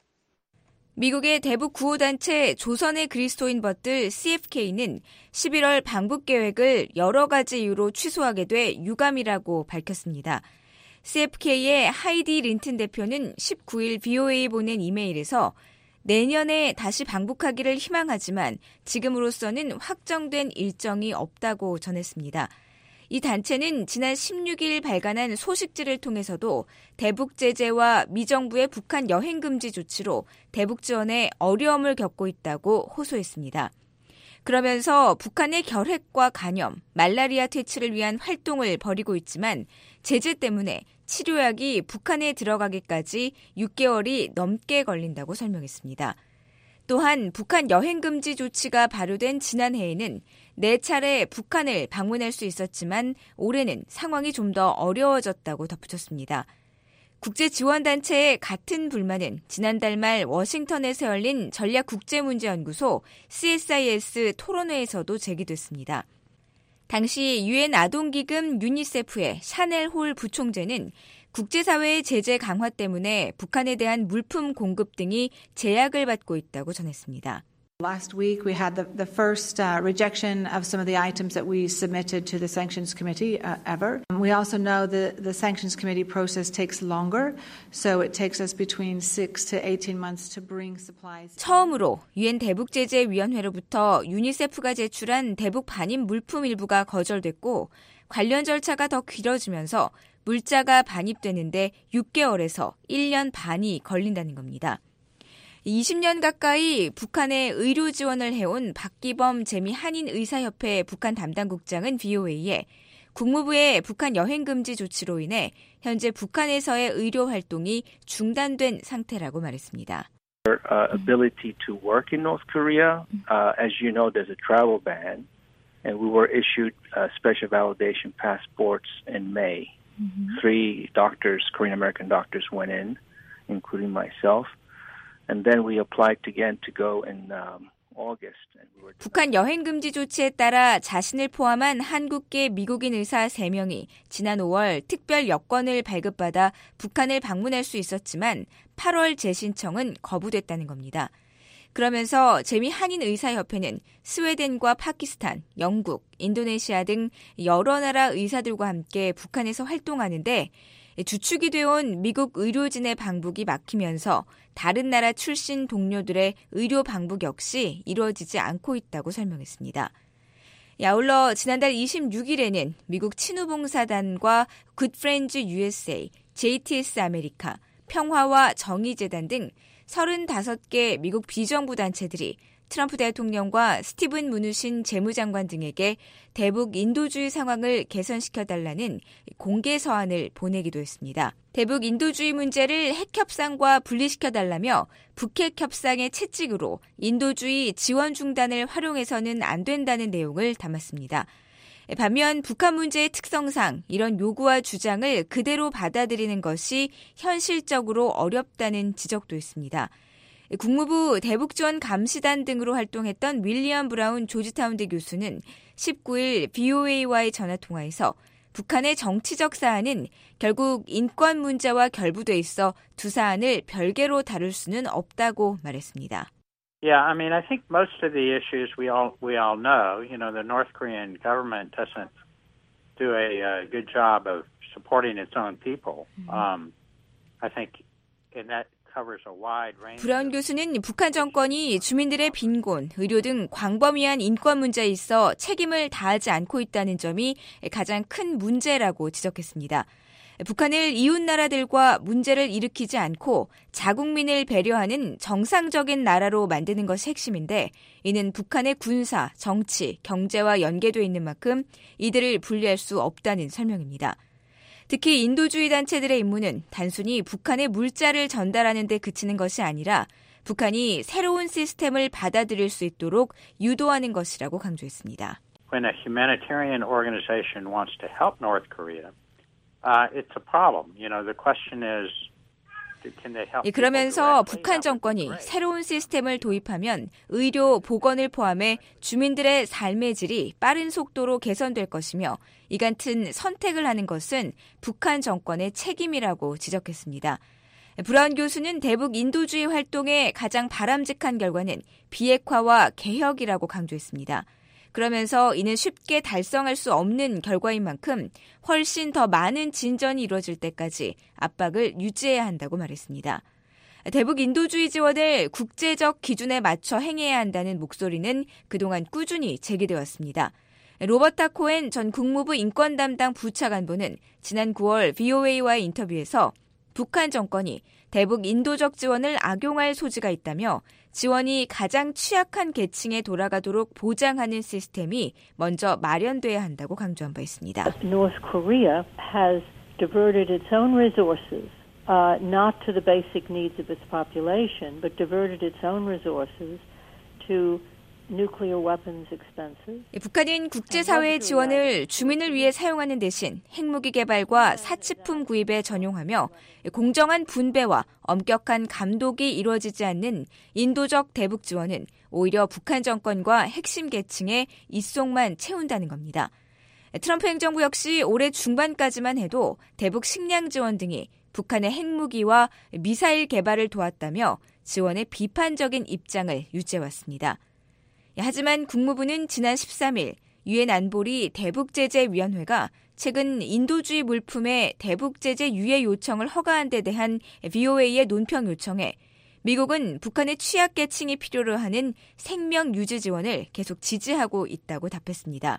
미국의 대북 구호단체 조선의 그리스도인벗들 씨에프케이는 십일월 방북 계획을 여러 가지 이유로 취소하게 돼 유감이라고 밝혔습니다. 씨에프케이의 하이디 린튼 대표는 십구일 비오에이에 보낸 이메일에서 내년에 다시 방북하기를 희망하지만 지금으로서는 확정된 일정이 없다고 전했습니다. 이 단체는 지난 십육일 발간한 소식지를 통해서도 대북 제재와 미정부의 북한 여행 금지 조치로 대북 지원에 어려움을 겪고 있다고 호소했습니다. 그러면서 북한의 결핵과 간염, 말라리아 퇴치를 위한 활동을 벌이고 있지만 제재 때문에 치료약이 북한에 들어가기까지 육 개월이 넘게 걸린다고 설명했습니다. 또한 북한 여행 금지 조치가 발효된 지난해에는 네 차례 북한을 방문할 수 있었지만 올해는 상황이 좀 더 어려워졌다고 덧붙였습니다. 국제지원단체의 같은 불만은 지난달 말 워싱턴에서 열린 전략국제문제연구소 씨에스아이에스 토론회에서도 제기됐습니다. 당시 유엔 아동기금 유니세프의 샤넬 홀 부총재는 국제사회의 제재 강화 때문에 북한에 대한 물품 공급 등이 제약을 받고 있다고 전했습니다. Last week we had the, the first uh, rejection of some of the items that we submitted to the Sanctions Committee uh, ever. We also know that the Sanctions Committee process takes longer, so it takes us between six to eighteen months to bring supplies. 처음으로 유엔 대북제재위원회로부터 유니세프가 제출한 대북 반입 물품 일부가 거절됐고 관련 절차가 더 길어지면서 물자가 반입되는데 육 개월에서 일 년 반이 걸린다는 겁니다. 이십 년 가까이 북한에 의료 지원을 해온 박기범 재미한인의사협회 북한 담당국장은 브이오에이에 국무부의 북한 여행 금지 조치로 인해 현재 북한에서의 의료 활동이 중단된 상태라고 말했습니다. Uh, ability to work in North Korea, uh, as you know, there's a travel ban, and we were issued uh, special validation passports in May. Mm-hmm. Three doctors, Korean American doctors, went in, including myself. And then we applied again to go in um, August. And we were... 북한 여행 금지 조치에 따라 자신을 포함한 한국계 미국인 의사 세 명이 지난 오월 특별 여권을 발급받아 북한을 방문할 수 있었지만 팔월 재신청은 거부됐다는 겁니다. 그러면서 재미한인의사협회는 스웨덴과 파키스탄, 영국, 인도네시아 등 여러 나라 의사들과 함께 북한에서 활동하는데 주축이 되어온 미국 의료진의 방북이 막히면서 다른 나라 출신 동료들의 의료 방북 역시 이루어지지 않고 있다고 설명했습니다. 아울러 지난달 이십육일에는 미국 친후봉사단과 굿프렌즈 유에스에이, 제이티에스 아메리카, 평화와 정의재단 등 서른다섯 개 미국 비정부 단체들이 트럼프 대통령과 스티븐 무누신 재무장관 등에게 대북 인도주의 상황을 개선시켜달라는 공개 서한을 보내기도 했습니다. 대북 인도주의 문제를 핵협상과 분리시켜달라며 북핵 협상의 채찍으로 인도주의 지원 중단을 활용해서는 안 된다는 내용을 담았습니다. 반면 북한 문제의 특성상 이런 요구와 주장을 그대로 받아들이는 것이 현실적으로 어렵다는 지적도 있습니다. 국무부 대북지원 감시단 등으로 활동했던 윌리엄 브라운 조지타운대 교수는 십구일 브이오에이와의 전화통화에서 북한의 정치적 사안은 결국 인권 문제와 결부돼 있어 두 사안을 별개로 다룰 수는 없다고 말했습니다. Yeah, I mean, I think most of the issues we all we all know. You know, the North Korean government doesn't do a uh, good job of supporting its own people. Um, I think in that. 브라운 교수는 북한 정권이 주민들의 빈곤, 의료 등 광범위한 인권 문제에 있어 책임을 다하지 않고 있다는 점이 가장 큰 문제라고 지적했습니다. 북한을 이웃 나라들과 문제를 일으키지 않고 자국민을 배려하는 정상적인 나라로 만드는 것이 핵심인데 이는 북한의 군사, 정치, 경제와 연계돼 있는 만큼 이들을 분리할 수 없다는 설명입니다. 특히 인도주의 단체들의 임무는 단순히 북한의 물자를 전달하는 데 그치는 것이 아니라 북한이 새로운 시스템을 받아들일 수 있도록 유도하는 것이라고 강조했습니다. When a humanitarian organization wants to help North Korea, uh, it's a problem. You know, the question is 그러면서 북한 정권이 새로운 시스템을 도입하면 의료, 보건을 포함해 주민들의 삶의 질이 빠른 속도로 개선될 것이며 이 같은 선택을 하는 것은 북한 정권의 책임이라고 지적했습니다. 브라운 교수는 대북 인도주의 활동의 가장 바람직한 결과는 비핵화와 개혁이라고 강조했습니다. 그러면서 이는 쉽게 달성할 수 없는 결과인 만큼 훨씬 더 많은 진전이 이루어질 때까지 압박을 유지해야 한다고 말했습니다. 대북 인도주의 지원을 국제적 기준에 맞춰 행해야 한다는 목소리는 그동안 꾸준히 제기되어 왔습니다. 로버타 코엔 전 국무부 인권 담당 부차관보는 지난 구월 브이오에이와의 인터뷰에서 북한 정권이 대북 인도적 지원을 악용할 소지가 있다며 지원이 가장 취약한 계층에 돌아가도록 보장하는 시스템이 먼저 마련돼야 한다고 강조한 바 있습니다. North Korea has diverted its own resources, uh, not to the basic needs of its population, but diverted its own resources to nuclear weapons expenses. 북한은 국제사회의 지원을 주민을 위해 사용하는 대신 핵무기 개발과 사치품 구입에 전용하며 공정한 분배와 엄격한 감독이 이루어지지 않는 인도적 대북 지원은 오히려 북한 정권과 핵심 계층의 입속만 채운다는 겁니다. 트럼프 행정부 역시 올해 중반까지만 해도 대북 식량 지원 등이 북한의 핵무기와 미사일 개발을 도왔다며 지원에 비판적인 입장을 유지해왔습니다. 하지만 국무부는 지난 십삼 일 유엔 안보리 대북제재위원회가 최근 인도주의 물품의 대북제재 유예 요청을 허가한 데 대한 브이오에이의 논평 요청에 미국은 북한의 취약계층이 필요로 하는 생명 유지 지원을 계속 지지하고 있다고 답했습니다.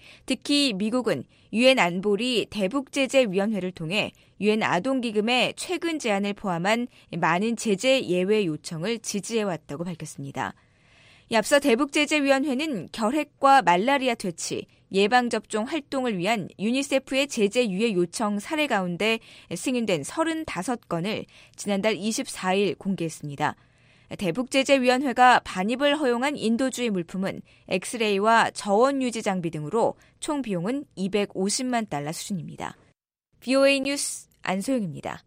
특히 미국은 유엔 안보리 대북제재위원회를 통해 유엔 아동기금의 최근 제안을 포함한 많은 제재 예외 요청을 지지해왔다고 밝혔습니다. 앞서 대북제재위원회는 결핵과 말라리아 퇴치, 예방접종 활동을 위한 유니세프의 제재 유예 요청 사례 가운데 승인된 서른다섯 건을 지난달 이십사 일 공개했습니다. 대북제재위원회가 반입을 허용한 인도주의 물품은 엑스레이와 저온 유지 장비 등으로 총 비용은 이백오십만 달러 수준입니다. 브이오에이 뉴스 안소영입니다.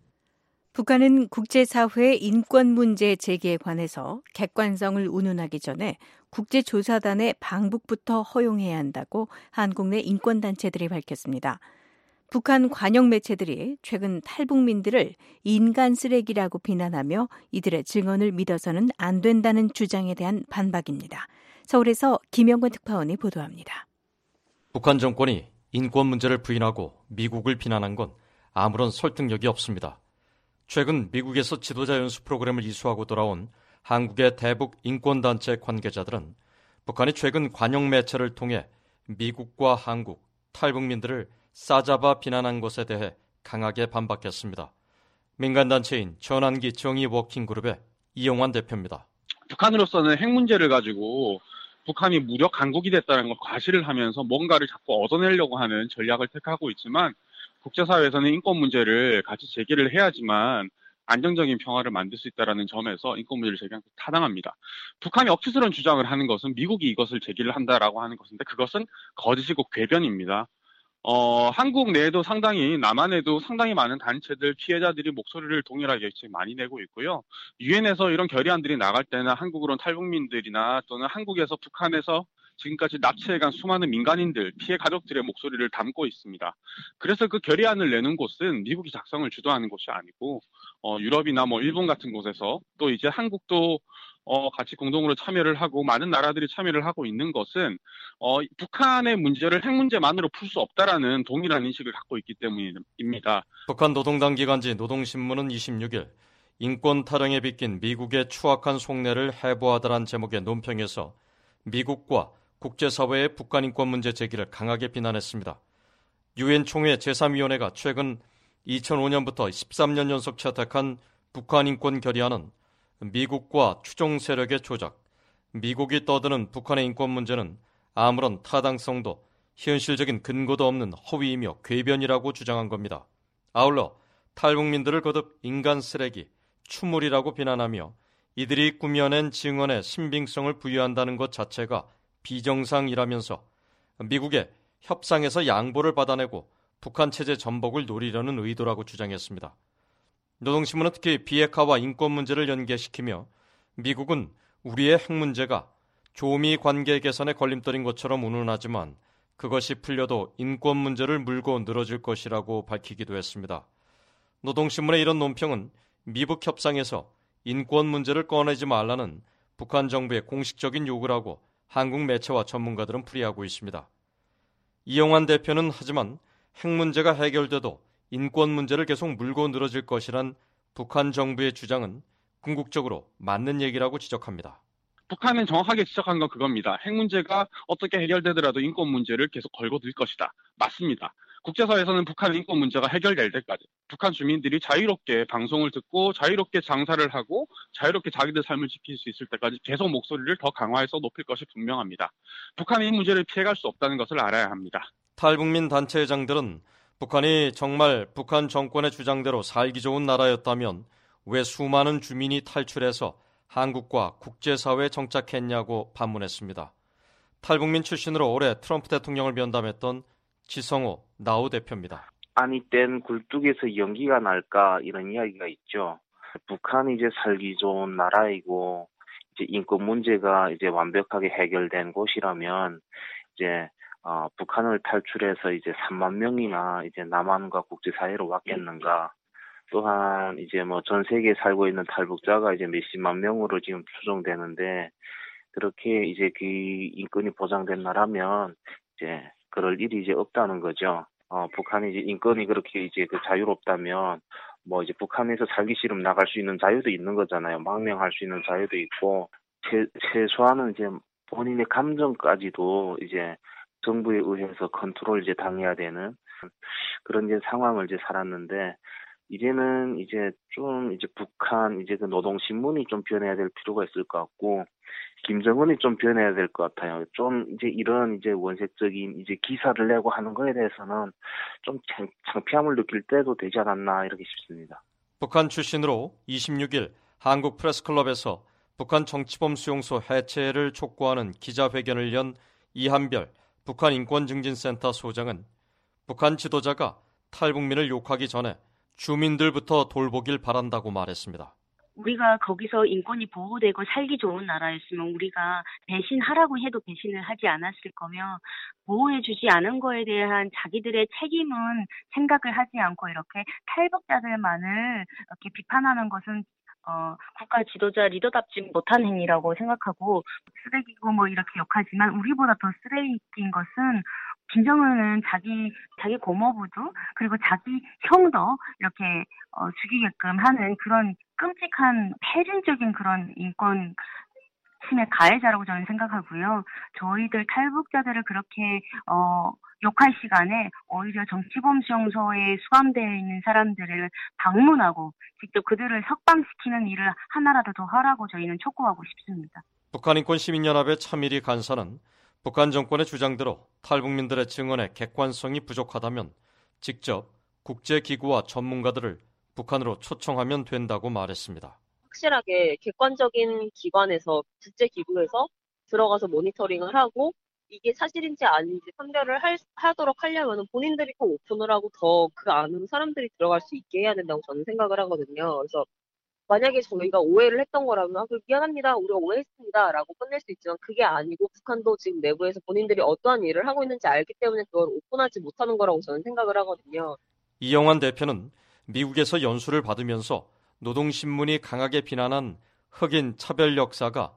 북한은 국제사회의 인권 문제 제기에 관해서 객관성을 운운하기 전에 국제조사단의 방북부터 허용해야 한다고 한국 내 인권단체들이 밝혔습니다. 북한 관영 매체들이 최근 탈북민들을 인간 쓰레기라고 비난하며 이들의 증언을 믿어서는 안 된다는 주장에 대한 반박입니다. 서울에서 김영권 특파원이 보도합니다. 북한 정권이 인권 문제를 부인하고 미국을 비난한 건 아무런 설득력이 없습니다. 최근 미국에서 지도자 연수 프로그램을 이수하고 돌아온 한국의 대북 인권단체 관계자들은 북한이 최근 관영 매체를 통해 미국과 한국, 탈북민들을 싸잡아 비난한 것에 대해 강하게 반박했습니다. 민간단체인 전환기 정의 워킹그룹의 이영환 대표입니다. 북한으로서는 핵 문제를 가지고 북한이 무력 강국이 됐다는 걸 과시를 하면서 뭔가를 자꾸 얻어내려고 하는 전략을 택하고 있지만 국제사회에서는 인권 문제를 같이 제기를 해야지만 안정적인 평화를 만들 수 있다는 점에서 인권 문제를 제기하는 것은 타당합니다. 북한이 억지스러운 주장을 하는 것은 미국이 이것을 제기를 한다라고 하는 것인데 그것은 거짓이고 궤변입니다. 어, 한국 내에도 상당히 남한에도 상당히 많은 단체들 피해자들이 목소리를 동일하게 많이 내고 있고요. 유엔에서 이런 결의안들이 나갈 때는 한국으로는 탈북민들이나 또는 한국에서 북한에서 지금까지 납치해간 수많은 민간인들, 피해 가족들의 목소리를 담고 있습니다. 그래서 그 결의안을 내는 곳은 미국이 작성을 주도하는 곳이 아니고 어, 유럽이나 뭐 일본 같은 곳에서 또 이제 한국도 어, 같이 공동으로 참여를 하고 많은 나라들이 참여를 하고 있는 것은 어, 북한의 문제를 핵 문제만으로 풀 수 없다라는 동일한 인식을 갖고 있기 때문입니다. 북한 노동당 기관지 노동신문은 이십육 일 인권 타령에 빗긴 미국의 추악한 속내를 해부하다란 제목의 논평에서 미국과 국제사회의 북한 인권 문제 제기를 강하게 비난했습니다. 유엔 총회 제삼 위원회가 최근 이천오 년부터 십삼 년 연속 채택한 북한 인권 결의안은 미국과 추종 세력의 조작, 미국이 떠드는 북한의 인권 문제는 아무런 타당성도 현실적인 근거도 없는 허위이며 궤변이라고 주장한 겁니다. 아울러 탈북민들을 거듭 인간 쓰레기, 추물이라고 비난하며 이들이 꾸며낸 증언에 신빙성을 부여한다는 것 자체가 비정상이라면서 미국의 협상에서 양보를 받아내고 북한 체제 전복을 노리려는 의도라고 주장했습니다. 노동신문은 특히 비핵화와 인권 문제를 연계시키며 미국은 우리의 핵 문제가 조미 관계 개선의 걸림돌인 것처럼 운운하지만 그것이 풀려도 인권 문제를 물고 늘어질 것이라고 밝히기도 했습니다. 노동신문의 이런 논평은 미북 협상에서 인권 문제를 꺼내지 말라는 북한 정부의 공식적인 요구라고 한국 매체와 전문가들은 풀이하고 있습니다. 이영환 대표는 하지만 핵 문제가 해결돼도 인권 문제를 계속 물고 늘어질 것이란 북한 정부의 주장은 궁극적으로 맞는 얘기라고 지적합니다. 북한은 정확하게 지적한 건 그겁니다. 핵 문제가 어떻게 해결되더라도 인권 문제를 계속 걸고 들 것이다. 맞습니다. 국제사회에서는 북한 인권 문제가 해결될 때까지 북한 주민들이 자유롭게 방송을 듣고 자유롭게 장사를 하고 자유롭게 자기들 삶을 지킬 수 있을 때까지 계속 목소리를 더 강화해서 높일 것이 분명합니다. 북한이 이 문제를 피해갈 수 없다는 것을 알아야 합니다. 탈북민 단체장들은 북한이 정말 북한 정권의 주장대로 살기 좋은 나라였다면 왜 수많은 주민이 탈출해서 한국과 국제사회에 정착했냐고 반문했습니다. 탈북민 출신으로 올해 트럼프 대통령을 면담했던 지성호 나우 대표입니다. 아니 땐 굴뚝에서 연기가 날까 이런 이야기가 있죠. 북한이 이제 살기 좋은 나라이고 이제 인권 문제가 이제 완벽하게 해결된 곳이라면 이제 어, 북한을 탈출해서 이제 삼만 명이나 이제 남한과 국제사회로 왔겠는가. 또한 이제 뭐 전 세계에 살고 있는 탈북자가 이제 몇십만 명으로 지금 추정되는데 그렇게 이제 그 인권이 보장된다라면 이제 그럴 일이 이제 없다는 거죠. 어, 북한이 이제 인권이 그렇게 이제 그 자유롭다면 뭐 이제 북한에서 살기 싫으면 나갈 수 있는 자유도 있는 거잖아요. 망명할 수 있는 자유도 있고 최, 최소한은 이제 본인의 감정까지도 이제 정부에 의해서 컨트롤 이제 당해야 되는 그런 이제 상황을 이제 살았는데 이제는 이제 좀 이제 북한 이제 그 노동신문이 좀 변해야 될 필요가 있을 것 같고 김정은이 좀 변해야 될 것 같아요. 좀 이제 이런 이제 원색적인 이제 기사를 내고 하는 거에 대해서는 좀 창, 창피함을 느낄 때도 되지 않았나 이렇게 싶습니다. 북한 출신으로 이십육 일 한국 프레스클럽에서 북한 정치범 수용소 해체를 촉구하는 기자회견을 연 이한별 북한 인권증진센터 소장은 북한 지도자가 탈북민을 욕하기 전에 주민들부터 돌보길 바란다고 말했습니다. 우리가 거기서 인권이 보호되고 살기 좋은 나라였으면 우리가 배신하라고 해도 배신을 하지 않았을 거며 보호해주지 않은 거에 대한 자기들의 책임은 생각을 하지 않고 이렇게 탈북자들만을 이렇게 비판하는 것은 어, 국가 지도자 리더답지 못한 행위라고 생각하고 쓰레기고 뭐 이렇게 욕하지만 우리보다 더 쓰레기인 것은 김정은은 자기 자기 고모부도 그리고 자기 형도 이렇게 어, 죽이게끔 하는 그런 끔찍한 폐륜적인 그런 인권 침해 가해자라고 저는 생각하고요. 저희들 탈북자들을 그렇게 어, 욕할 시간에 오히려 정치범 수용소에 수감되어 있는 사람들을 방문하고 직접 그들을 석방시키는 일을 하나라도 더 하라고 저희는 촉구하고 싶습니다. 북한인권시민연합의 차미리 간사는 북한 정권의 주장대로 탈북민들의 증언의 객관성이 부족하다면 직접 국제기구와 전문가들을 북한으로 초청하면 된다고 말했습니다. 확실하게 객관적인 기관에서 국제기구에서 들어가서 모니터링을 하고 이게 사실인지 아닌지 판별을 할, 하도록 하려면 본인들이 꼭 오픈을 하고 더 그 안으로 사람들이 들어갈 수 있게 해야 된다고 저는 생각을 하거든요. 그래서 만약에 저희가 오해를 했던 거라면 아, 미안합니다. 우리가 오해했습니다. 라고 끝낼 수 있지만 그게 아니고 북한도 지금 내부에서 본인들이 어떠한 일을 하고 있는지 알기 때문에 그걸 오픈하지 못하는 거라고 저는 생각을 하거든요. 이영환 대표는 미국에서 연수를 받으면서 노동신문이 강하게 비난한 흑인 차별 역사가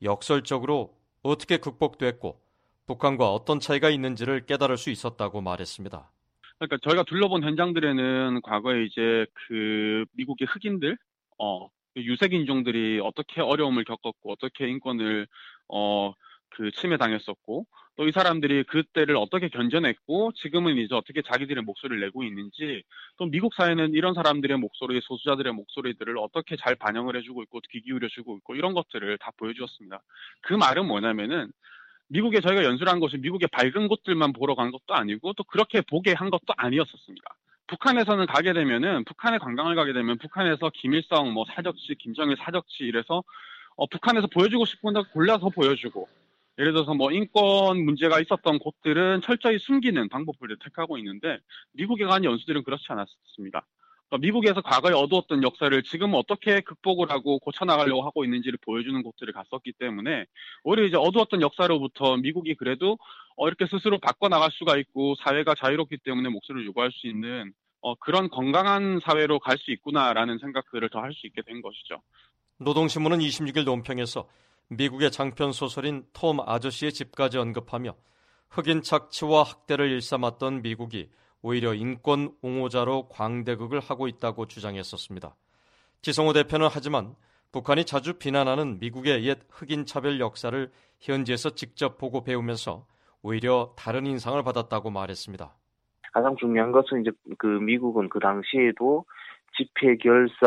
역설적으로 어떻게 극복됐고 북한과 어떤 차이가 있는지를 깨달을 수 있었다고 말했습니다. 그러니까 저희가 둘러본 현장들에는 과거에 이제 그 미국의 흑인들, 어, 유색 인종들이 어떻게 어려움을 겪었고 어떻게 인권을 어, 그 침해당했었고 또 이 사람들이 그때를 어떻게 견뎌냈고 지금은 이제 어떻게 자기들의 목소리를 내고 있는지 또 미국 사회는 이런 사람들의 목소리, 소수자들의 목소리들을 어떻게 잘 반영을 해주고 있고 귀 기울여주고 있고 이런 것들을 다 보여주었습니다. 그 말은 뭐냐면은 미국에 저희가 연수를 한 것이 미국의 밝은 곳들만 보러 간 것도 아니고 또 그렇게 보게 한 것도 아니었었습니다. 북한에서는 가게 되면은 북한에 관광을 가게 되면 북한에서 김일성 뭐 사적지, 김정일 사적지 이래서 어, 북한에서 보여주고 싶은 거 골라서 보여주고 예를 들어서 뭐 인권 문제가 있었던 곳들은 철저히 숨기는 방법을 택하고 있는데 미국에 간 연수들은 그렇지 않았습니다. 그러니까 미국에서 과거에 어두웠던 역사를 지금 어떻게 극복을 하고 고쳐나가려고 하고 있는지를 보여주는 곳들을 갔었기 때문에 오히려 이제 어두웠던 역사로부터 미국이 그래도 어, 이렇게 스스로 바꿔나갈 수가 있고 사회가 자유롭기 때문에 목소리를 요구할 수 있는 어, 그런 건강한 사회로 갈 수 있구나라는 생각들을 더 할 수 있게 된 것이죠. 노동신문은 이십육 일 논평에서 미국의 장편 소설인 톰 아저씨의 집까지 언급하며 흑인 착취와 학대를 일삼았던 미국이 오히려 인권 옹호자로 광대극을 하고 있다고 주장했었습니다. 지성호 대표는 하지만 북한이 자주 비난하는 미국의 옛 흑인 차별 역사를 현지에서 직접 보고 배우면서 오히려 다른 인상을 받았다고 말했습니다. 가장 중요한 것은 이제 그 미국은 그 당시에도 집회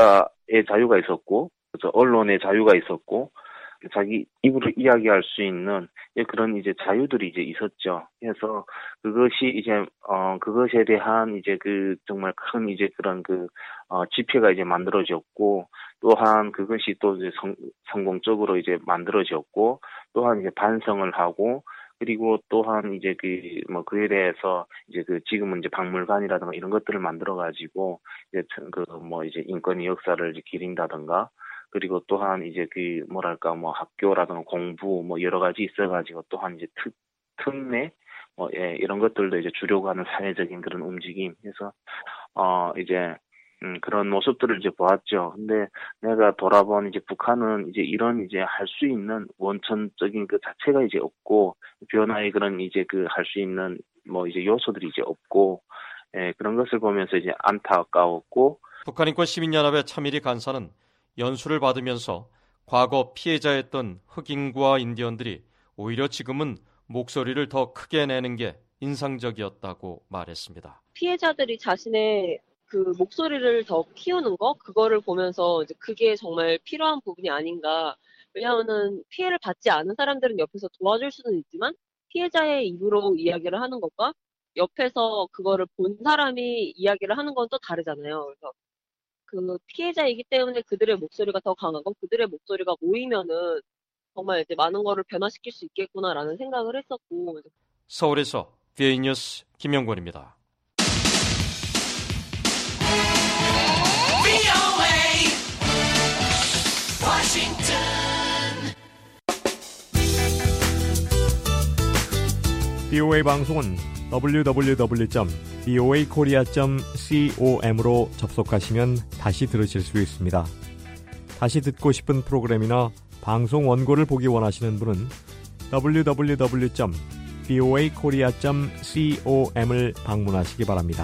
결사의 자유가 있었고, 언론의 자유가 있었고, 자기 입으로 이야기할 수 있는 그런 이제 자유들이 이제 있었죠. 그래서 그것이 이제 어 그것에 대한 이제 그 정말 큰 이제 그런 그 어 집회가 이제 만들어졌고 또한 그것이 또 이제 성, 성공적으로 이제 만들어졌고 또한 이제 반성을 하고 그리고 또한 이제 그 뭐 그에 대해서 이제 그 지금은 이제 박물관이라든가 이런 것들을 만들어 가지고 이제 그 뭐 이제 인권의 역사를 이제 기린다든가 그리고 또한 이제 그 뭐랄까 뭐 학교라든가 공부 뭐 여러 가지 있어가지고 또한 이제 특 특례 뭐 예 이런 것들도 이제 주려고 하는 사회적인 그런 움직임. 그래서 어 이제 음, 그런 모습들을 이제 보았죠. 근데 내가 돌아본 이제 북한은 이제 이런 이제 할 수 있는 원천적인 그 자체가 이제 없고, 변화의 그런 이제 그 할 수 있는 뭐 이제 요소들이 이제 없고, 예, 그런 것을 보면서 이제 안타까웠고. 북한인권시민연합의 차미리 간사는 연수를 받으면서 과거 피해자였던 흑인과 인디언들이 오히려 지금은 목소리를 더 크게 내는 게 인상적이었다고 말했습니다. 피해자들이 자신의 그 목소리를 더 키우는 거, 그거를 보면서 이제 그게 정말 필요한 부분이 아닌가. 왜냐하면은 피해를 받지 않은 사람들은 옆에서 도와줄 수는 있지만 피해자의 입으로 이야기를 하는 것과 옆에서 그거를 본 사람이 이야기를 하는 건 또 다르잖아요. 그래서 그 피해자이기 때문에 그들의 목소리가 더 강하고 그들의 목소리가 모이면은 정말 이제 많은 거를 변화시킬 수 있겠구나라는 생각을 했었고. 서울에서 비에이 뉴스 김영권입니다. 비오에이 방송은 더블유 더블유 더블유 점 비오에이 코리아 점 com으로 접속하시면 다시 들으실 수 있습니다. 다시 듣고 싶은 프로그램이나 방송 원고를 보기 원하시는 분은 더블유 더블유 더블유 점 비오에이 코리아 점 com을 방문하시기 바랍니다.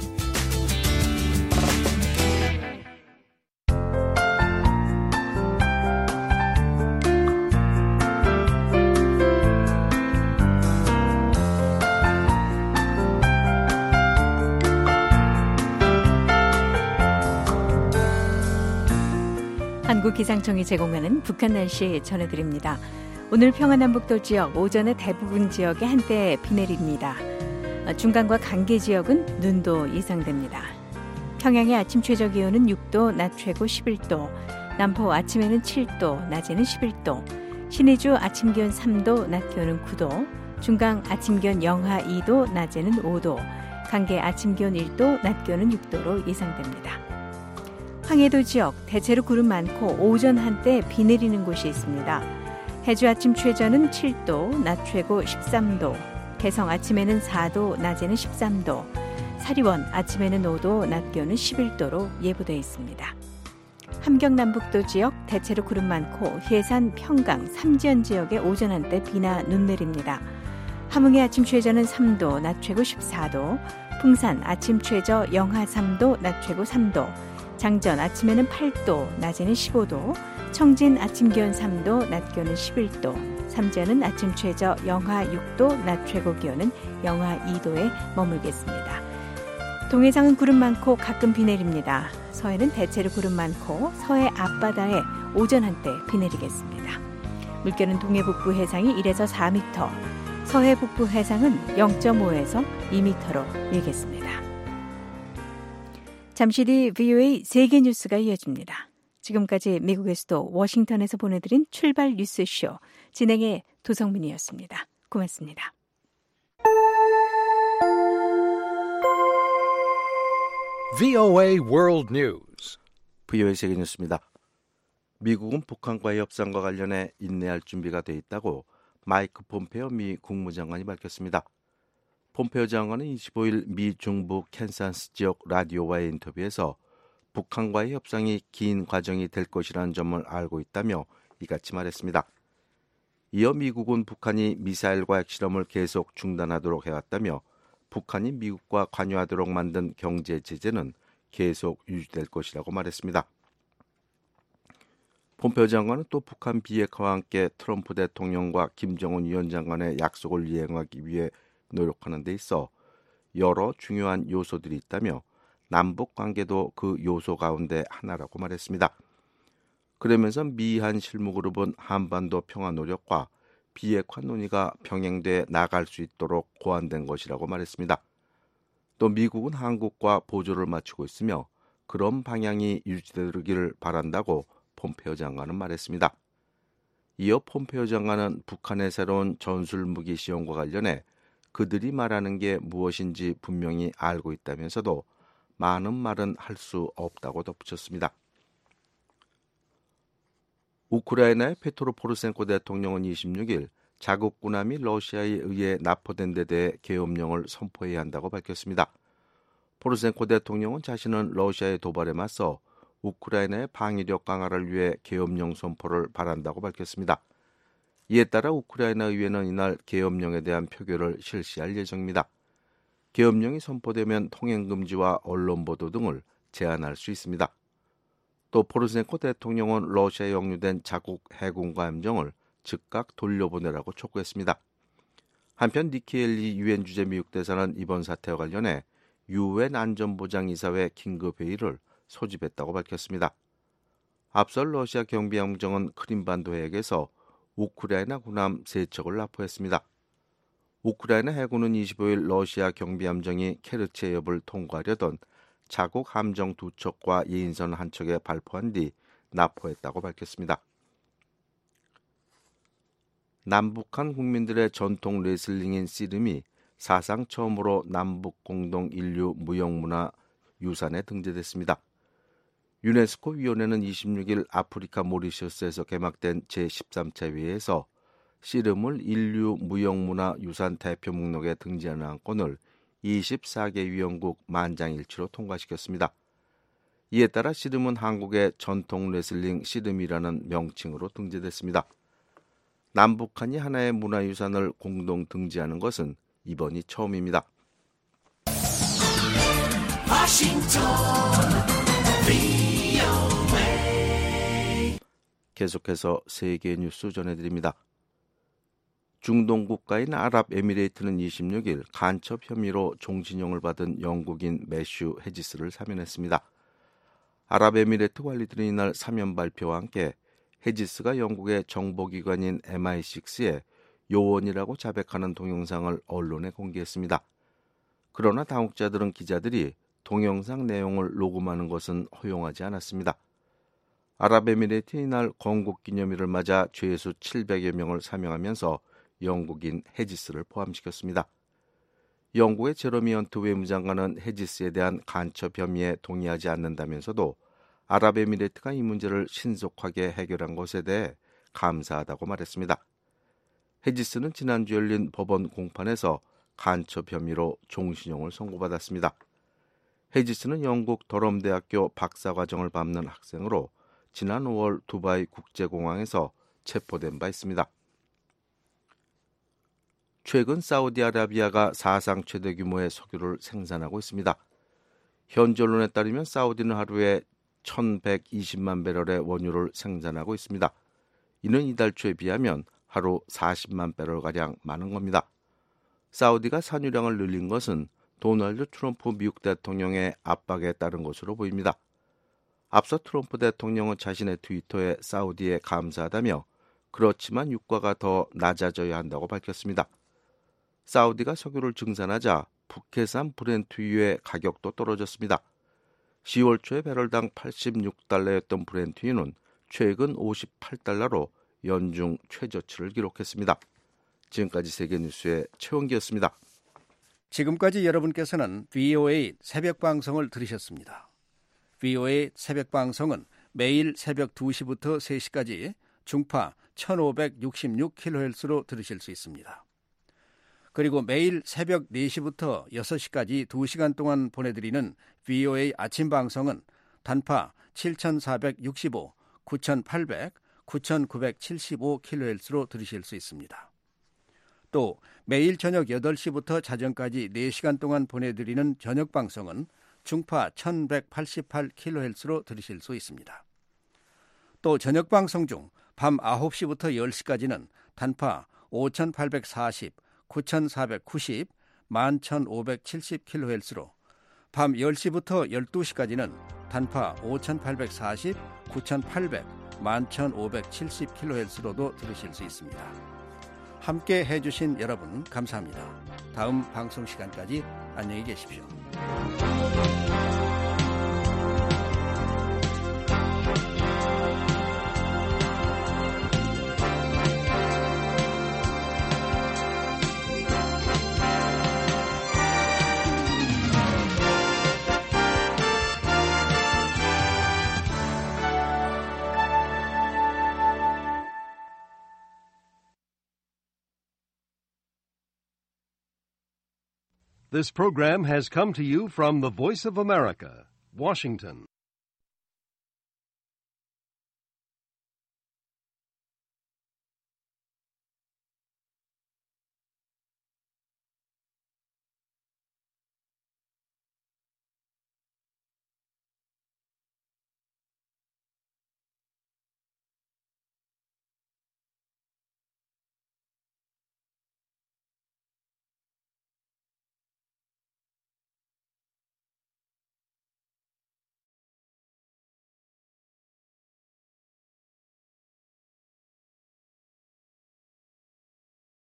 한국기상청이 제공하는 북한 날씨 전해드립니다. 오늘 평안남북도 지역 오전에 대부분 지역에 한때 비 내립니다. 중간과 간계 지역은 눈도 예상됩니다. 평양의 아침 최저 기온은 육 도, 낮 최고 십일 도, 남포 아침에는 칠 도, 낮에는 십일 도, 신의주 아침 기온 삼 도, 낮 기온은 구 도, 중강 아침 기온 영하 이 도, 낮에는 오 도, 간계 아침 기온 일 도, 낮 기온은 육 도로 예상됩니다. 황해도 지역 대체로 구름 많고 오전 한때 비 내리는 곳이 있습니다. 해주 아침 최저는 칠 도, 낮 최고 십삼 도, 개성 아침에는 사 도, 낮에는 십삼 도, 사리원 아침에는 오 도, 낮 기온은 십일 도로 예보되어 있습니다. 함경 남북도 지역 대체로 구름 많고 해산, 평강, 삼지연 지역에 오전 한때 비나 눈 내립니다. 함흥의 아침 최저는 삼 도, 낮 최고 십사 도, 풍산 아침 최저 영하 삼 도, 낮 최고 삼 도, 장전 아침에는 팔 도, 낮에는 십오 도, 청진 아침 기온 삼 도, 낮 기온은 십일 도, 삼전은 아침 최저 영하 육 도, 낮 최고 기온은 영하 이 도에 머물겠습니다. 동해상은 구름 많고 가끔 비 내립니다. 서해는 대체로 구름 많고 서해 앞바다에 오전 한때 비 내리겠습니다. 물결은 동해 북부 해상이 일에서 사 미터, 서해 북부 해상은 영 점 오에서 이 미터로 일겠습니다. 잠시 뒤 비오에이 세계 뉴스가 이어집니다. 지금까지 미국의 수도 워싱턴에서 보내드린 출발 뉴스쇼 진행의 도성민이었습니다. 고맙습니다. 브이오에이 World News. 브이오에이 세계 뉴스입니다. 미국은 북한과의 협상과 관련해 인내할 준비가 돼 있다고 마이크 폼페오 미 국무장관이 밝혔습니다. 폼페오 장관은 이십오 일 미 중부 캔사스 지역 라디오와의 인터뷰에서 북한과의 협상이 긴 과정이 될 것이라는 점을 알고 있다며 이같이 말했습니다. 이어 미국은 북한이 미사일과 핵실험을 계속 중단하도록 해왔다며 북한이 미국과 관여하도록 만든 경제 제재는 계속 유지될 것이라고 말했습니다. 폼페오 장관은 또 북한 비핵화와 함께 트럼프 대통령과 김정은 위원장 간의 약속을 이행하기 위해 노력하는 데 있어 여러 중요한 요소들이 있다며 남북 관계도 그 요소 가운데 하나라고 말했습니다. 그러면서 미한 실무그룹은 한반도 평화 노력과 비핵화 논의가 병행돼 나갈 수 있도록 고안된 것이라고 말했습니다. 또 미국은 한국과 보조를 맞추고 있으며 그런 방향이 유지되기를 바란다고 폼페오 장관은 말했습니다. 이어 폼페오 장관은 북한의 새로운 전술무기 시험과 관련해 그들이 말하는 게 무엇인지 분명히 알고 있다면서도 많은 말은 할 수 없다고 덧붙였습니다. 우크라이나의 페트로 포르센코 대통령은 이십육 일 자국 군함이 러시아에 의해 납포된 데 대해 계엄령을 선포해야 한다고 밝혔습니다. 포르센코 대통령은 자신은 러시아의 도발에 맞서 우크라이나의 방위력 강화를 위해 계엄령 선포를 바란다고 밝혔습니다. 이에 따라 우크라이나 의회는 이날 계엄령에 대한 표결을 실시할 예정입니다. 계엄령이 선포되면 통행금지와 언론 보도 등을 제한할 수 있습니다. 또 포르센코 대통령은 러시아에 역류된 자국 해군과 함정을 즉각 돌려보내라고 촉구했습니다. 한편 니키 헬리 유엔 주재 미국 대사는 이번 사태와 관련해 유엔 안전보장이사회 긴급회의를 소집했다고 밝혔습니다. 앞서 러시아 경비함정은 크림반도 해역에서 우크라이나 군함 세 척을 납포했습니다. 우크라이나 해군은 이십오일 러시아 경비함정이 케르체 해협을 통과하려던 자국 함정 두 척과 예인선 한 척에 발포한 뒤 납포했다고 밝혔습니다. 남북한 국민들의 전통 레슬링인 씨름이 사상 처음으로 남북 공동 인류 무형문화 유산에 등재됐습니다. 유네스코 위원회는 이십육일 아프리카 모리셔스에서 개막된 제십삼 차 회의에서 씨름을 인류 무형문화 유산 대표 목록에 등재하는 안건을 이십사 개 위원국 만장일치로 통과시켰습니다. 이에 따라 씨름은 한국의 전통 레슬링 씨름이라는 명칭으로 등재됐습니다. 남북한이 하나의 문화유산을 공동 등재하는 것은 이번이 처음입니다. 계속해서 세계 뉴스 전해드립니다. 중동 국가인 아랍에미레이트는 이십육일 간첩 혐의로 종신형을 받은 영국인 매슈 헤지스를 사면했습니다. 아랍에미레이트 관리들은 이날 사면 발표와 함께 헤지스가 영국의 정보기관인 엠 아이 식스의 요원이라고 자백하는 동영상을 언론에 공개했습니다. 그러나 당국자들은 기자들이 동영상 내용을 녹음하는 것은 허용하지 않았습니다. 아랍에미레이트는 이날 건국기념일을 맞아 죄수 칠백여 명을 사명하면서 영국인 헤지스를 포함시켰습니다. 영국의 제러미 헌트 외무장관은 헤지스에 대한 간첩 혐의에 동의하지 않는다면서도 아랍에미레이트가 이 문제를 신속하게 해결한 것에 대해 감사하다고 말했습니다. 헤지스는 지난주 열린 법원 공판에서 간첩 혐의로 종신형을 선고받았습니다. 헤지스는 영국 더럼대학교 박사과정을 밟는 학생으로 지난 오월 두바이 국제공항에서 체포된 바 있습니다. 최근 사우디아라비아가 사상 최대 규모의 석유를 생산하고 있습니다. 현지 언론에 따르면 사우디는 하루에 천백이십만 배럴의 원유를 생산하고 있습니다. 이는 이달 초에 비하면 하루 사십만 배럴가량 많은 겁니다. 사우디가 산유량을 늘린 것은 도널드 트럼프 미국 대통령의 압박에 따른 것으로 보입니다. 앞서 트럼프 대통령은 자신의 트위터에 사우디에 감사하다며 그렇지만 유가가 더 낮아져야 한다고 밝혔습니다. 사우디가 석유를 증산하자 북해산 브렌트유의 가격도 떨어졌습니다. 시월 초에 배럴당 팔십육 달러였던 브렌트유는 최근 오십팔 달러로 연중 최저치를 기록했습니다. 지금까지 세계뉴스의 최원기였습니다. 지금까지 여러분께서는 브이오에이 새벽방송을 들으셨습니다. 브이오에이 새벽방송은 매일 새벽 두 시부터 세 시까지 중파 천오백육십육 킬로헤르츠로 들으실 수 있습니다. 그리고 매일 새벽 네 시부터 여섯 시까지 두 시간 동안 보내드리는 브이오에이 아침 방송은 단파 칠천사백육십오, 구천팔백, 구천구백칠십오 킬로헤르츠로 들으실 수 있습니다. 또 매일 저녁 여덟 시부터 자정까지 네 시간 동안 보내드리는 저녁 방송은 중파 천백팔십팔 킬로헤르츠로 들으실 수 있습니다. 또 저녁 방송 중 밤 아홉 시부터 열 시까지는 단파 오천팔백사십, 구천사백구십, 만 천오백칠십 킬로헤르츠로, 밤 열 시부터 열두 시까지는 단파 오천팔백사십, 구천팔백, 만 천오백칠십 킬로헤르츠로도 들으실 수 있습니다. 함께 해주신 여러분 감사합니다. 다음 방송 시간까지 안녕히 계십시오. This program has come to you from the Voice of America, Washington.